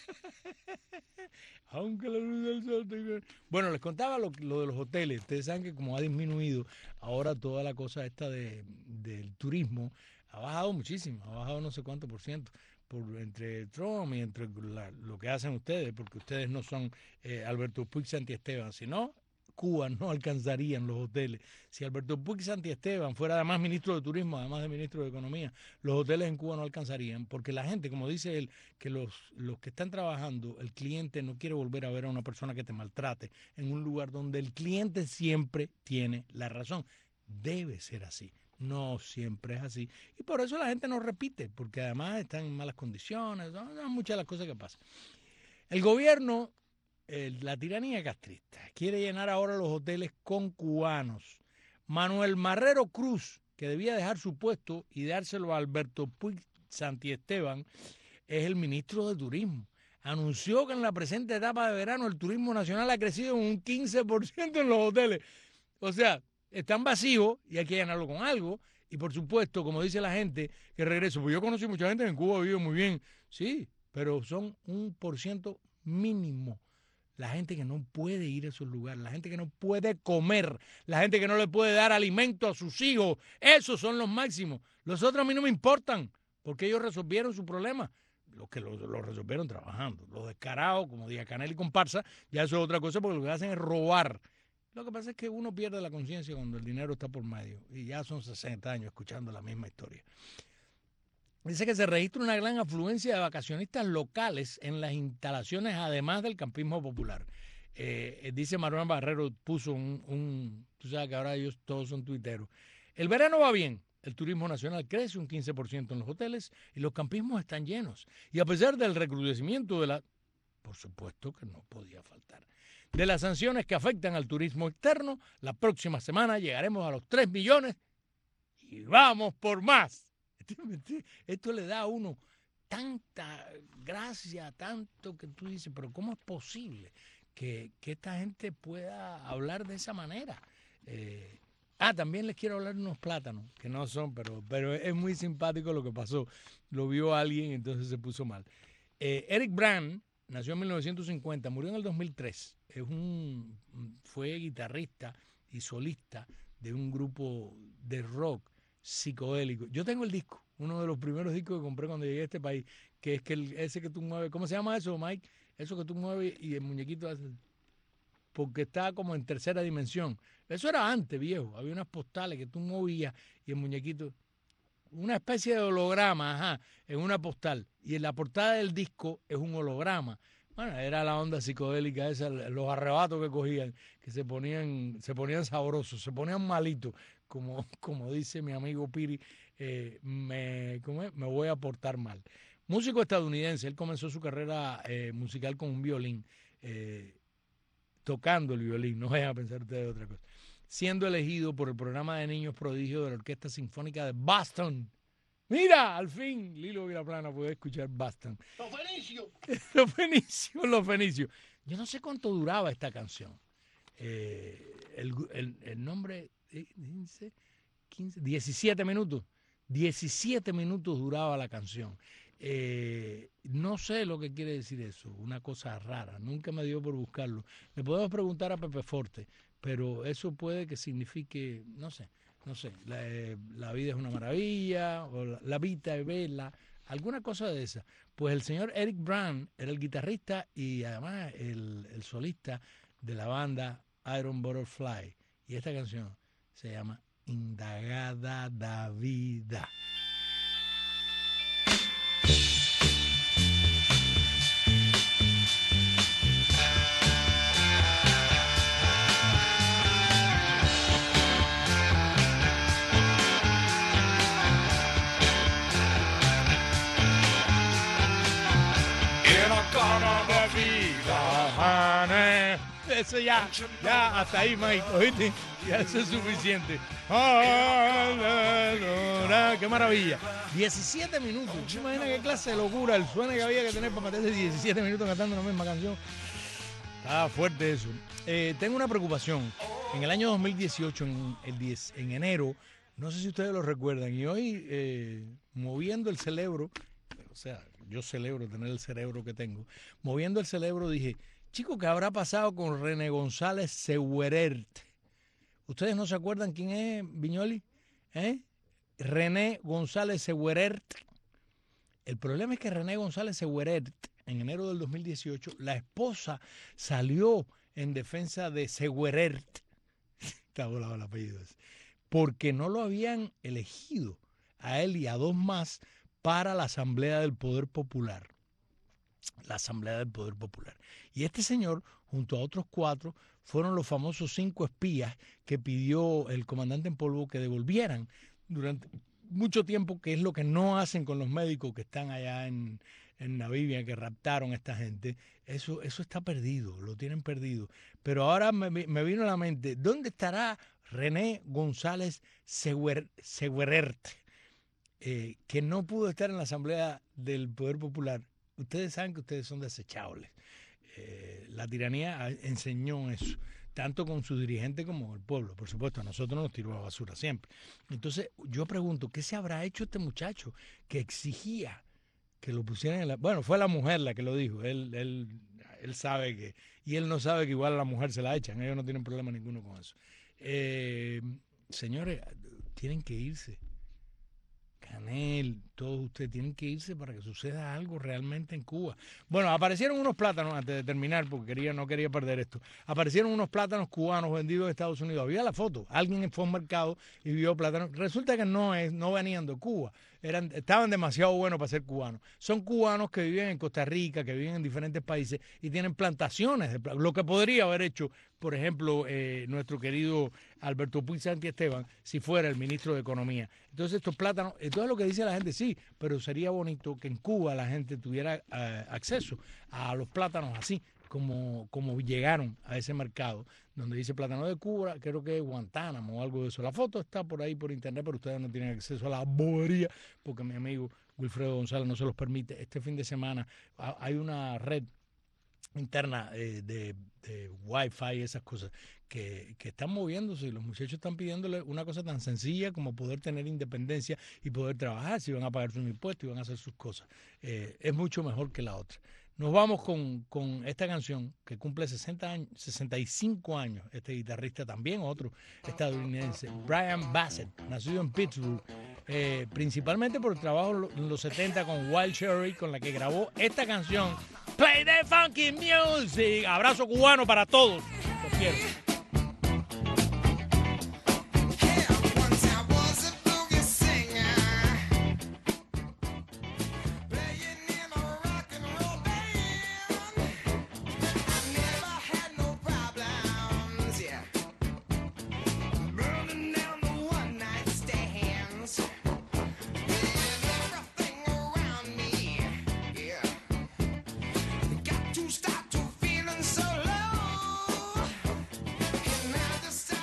Speaker 4: Aunque la luz del sol te... Bueno, les contaba lo, lo de los hoteles. Ustedes saben que como ha disminuido ahora toda la cosa esta de, del turismo, ha bajado muchísimo, ha bajado no sé cuánto por ciento. Por, entre Trump y entre la, lo que hacen ustedes, porque ustedes no son eh, Alberto Puig Santiesteban, sino Cuba no alcanzarían los hoteles. Si Alberto Puig Santiesteban fuera además ministro de Turismo, además de ministro de Economía, los hoteles en Cuba no alcanzarían, porque la gente, como dice él, que los, los que están trabajando, el cliente no quiere volver a ver a una persona que te maltrate en un lugar donde el cliente siempre tiene la razón. Debe ser así. No siempre es así. Y por eso la gente no repite, porque además están en malas condiciones, son, son muchas las cosas que pasan. El gobierno, eh, la tiranía castrista, quiere llenar ahora los hoteles con cubanos. Manuel Marrero Cruz, que debía dejar su puesto y dárselo a Alberto Puig Santiesteban, es el ministro de Turismo. Anunció que en la presente etapa de verano el turismo nacional ha crecido en un quince por ciento en los hoteles. O sea, están vacíos y hay que llenarlo con algo. Y por supuesto, como dice la gente, que regreso. Pues yo conocí mucha gente que en Cuba vive muy bien. Sí, pero son un por ciento mínimo. La gente que no puede ir a esos lugares, la gente que no puede comer, la gente que no le puede dar alimento a sus hijos. Esos son los máximos. Los otros a mí no me importan, porque ellos resolvieron su problema. Los que lo, lo resolvieron trabajando. Los descarados, como Díaz Canel y comparsa, ya eso es otra cosa, porque lo que hacen es robar. Lo que pasa es que uno pierde la conciencia cuando el dinero está por medio y ya son sesenta años escuchando la misma historia. Dice que se registra una gran afluencia de vacacionistas locales en las instalaciones, además del campismo popular. Eh, dice Manuel Barrero, puso un, un... Tú sabes que ahora ellos todos son tuiteros. El verano va bien. El turismo nacional crece un quince por ciento en los hoteles y los campismos están llenos. Y a pesar del recrudecimiento de la... Por supuesto que no podía faltar. De las sanciones que afectan al turismo externo, la próxima semana llegaremos a los tres millones y vamos por más. Esto le da a uno tanta gracia, tanto que tú dices, pero ¿cómo es posible que, que esta gente pueda hablar de esa manera? Eh, ah, también les quiero hablar de unos plátanos, que no son, pero, pero es muy simpático lo que pasó. Lo vio alguien y entonces se puso mal. Eh, Eric Brand nació en mil novecientos cincuenta, murió en el dos mil tres. Es un, fue guitarrista y solista de un grupo de rock psicodélico. Yo tengo el disco, uno de los primeros discos que compré cuando llegué a este país, que es que el, ese que tú mueves, ¿cómo se llama eso, Mike? Eso que tú mueves y el muñequito hace, porque está como en tercera dimensión. Eso era antes, viejo. Había unas postales que tú movías y el muñequito... una especie de holograma, ajá, en una postal. Y en la portada del disco es un holograma. Bueno, era la onda psicodélica esa, los arrebatos que cogían, que se ponían, se ponían sabrosos, se ponían malitos, como, como dice mi amigo Piri, eh, me, ¿cómo es? me voy a portar mal. Músico estadounidense, él comenzó su carrera eh, musical con un violín, eh, tocando el violín, no vayan a pensar ustedes otra cosa, siendo elegido por el programa de niños prodigio de la Orquesta Sinfónica de Boston. Mira, al fin, Lilo Vilaplana puede escuchar Boston.
Speaker 7: Los fenicios.
Speaker 4: Los fenicios, los fenicios. Yo no sé cuánto duraba esta canción. Eh, el, el, el nombre dice quince, diecisiete minutos. diecisiete minutos duraba la canción. Eh, no sé lo que quiere decir eso, una cosa rara. Nunca me dio por buscarlo. Le podemos preguntar a Pepe Forte, pero eso puede que signifique, no sé. No sé, la, eh, la vida es una maravilla, o la, la vida es bella, alguna cosa de esa. Pues el señor Eric Brown era el guitarrista y además el, el solista de la banda Iron Butterfly. Y esta canción se llama Indagada da Vida. Eso ya, ya hasta ahí, Mike, ¿oíste? Ya eso es suficiente. ¡Qué maravilla! diecisiete minutos. ¿Te imaginas qué clase de locura el sueño que había que tener para meterse diecisiete minutos cantando la misma canción? Estaba fuerte eso. Eh, tengo una preocupación. En el año dos mil dieciocho, en, el diez, en enero, no sé si ustedes lo recuerdan, y hoy, eh, moviendo el cerebro, o sea, yo celebro tener el cerebro que tengo, moviendo el cerebro dije, chico, ¿qué habrá pasado con René González Seguerert? ¿Ustedes no se acuerdan quién es, Viñoli? ¿Eh? René González Seguerert. El problema es que René González Seguerert, en enero del dos mil dieciocho, la esposa salió en defensa de Seguerert. Está volado el apellido ese. Porque no lo habían elegido a él y a dos más para la Asamblea del Poder Popular. La Asamblea del Poder Popular. Y este señor, junto a otros cuatro, fueron los famosos cinco espías que pidió el comandante en polvo que devolvieran durante mucho tiempo, que es lo que no hacen con los médicos que están allá en, en Namibia, que raptaron a esta gente. Eso, eso está perdido, lo tienen perdido. Pero ahora me, me vino a la mente, ¿dónde estará René González Seguerert, eh, que no pudo estar en la Asamblea del Poder Popular? Ustedes saben que ustedes son desechables. Eh, la tiranía enseñó eso, tanto con sus dirigentes como con el pueblo. Por supuesto, a nosotros nos tiró a basura siempre. Entonces, yo pregunto, ¿qué se habrá hecho este muchacho que exigía que lo pusieran en la... Bueno, fue la mujer la que lo dijo. Él, él, él sabe que... Y él no sabe que igual a la mujer se la echan. Ellos no tienen problema ninguno con eso. Eh, señores, tienen que irse. Canel, todos ustedes tienen que irse para que suceda algo realmente en Cuba. Bueno, aparecieron unos plátanos, antes de terminar, porque quería, no quería perder esto. Aparecieron unos plátanos cubanos vendidos en Estados Unidos. Había la foto. Alguien fue a un mercado y vio plátanos. Resulta que no, es, no venían de Cuba. Eran, estaban demasiado buenos para ser cubanos. Son cubanos que viven en Costa Rica, que viven en diferentes países y tienen plantaciones de plátanos. Lo que podría haber hecho, por ejemplo, eh, nuestro querido Alberto Puig Santiesteban, si fuera el ministro de Economía. Entonces estos plátanos, entonces lo que dice la gente, sí, pero sería bonito que en Cuba la gente tuviera eh, acceso a los plátanos así, como, como llegaron a ese mercado, donde dice plátano de Cuba, creo que es Guantánamo o algo de eso. La foto está por ahí por internet, pero ustedes no tienen acceso a la bobería, porque mi amigo Wilfredo González no se los permite. Este fin de semana hay una red interna eh, de, de Wi-Fi y esas cosas que, que están moviéndose, y los muchachos están pidiéndole una cosa tan sencilla como poder tener independencia y poder trabajar, si van a pagar sus impuestos y van a hacer sus cosas. Eh, es mucho mejor que la otra. Nos vamos con, con esta canción que cumple sesenta años, sesenta y cinco años, este guitarrista también, otro estadounidense, Brian Bassett, nacido en Pittsburgh, eh, principalmente por el trabajo en los setenta con Wild Cherry, con la que grabó esta canción, Play the Funky Music. Abrazo cubano para todos. Los quiero.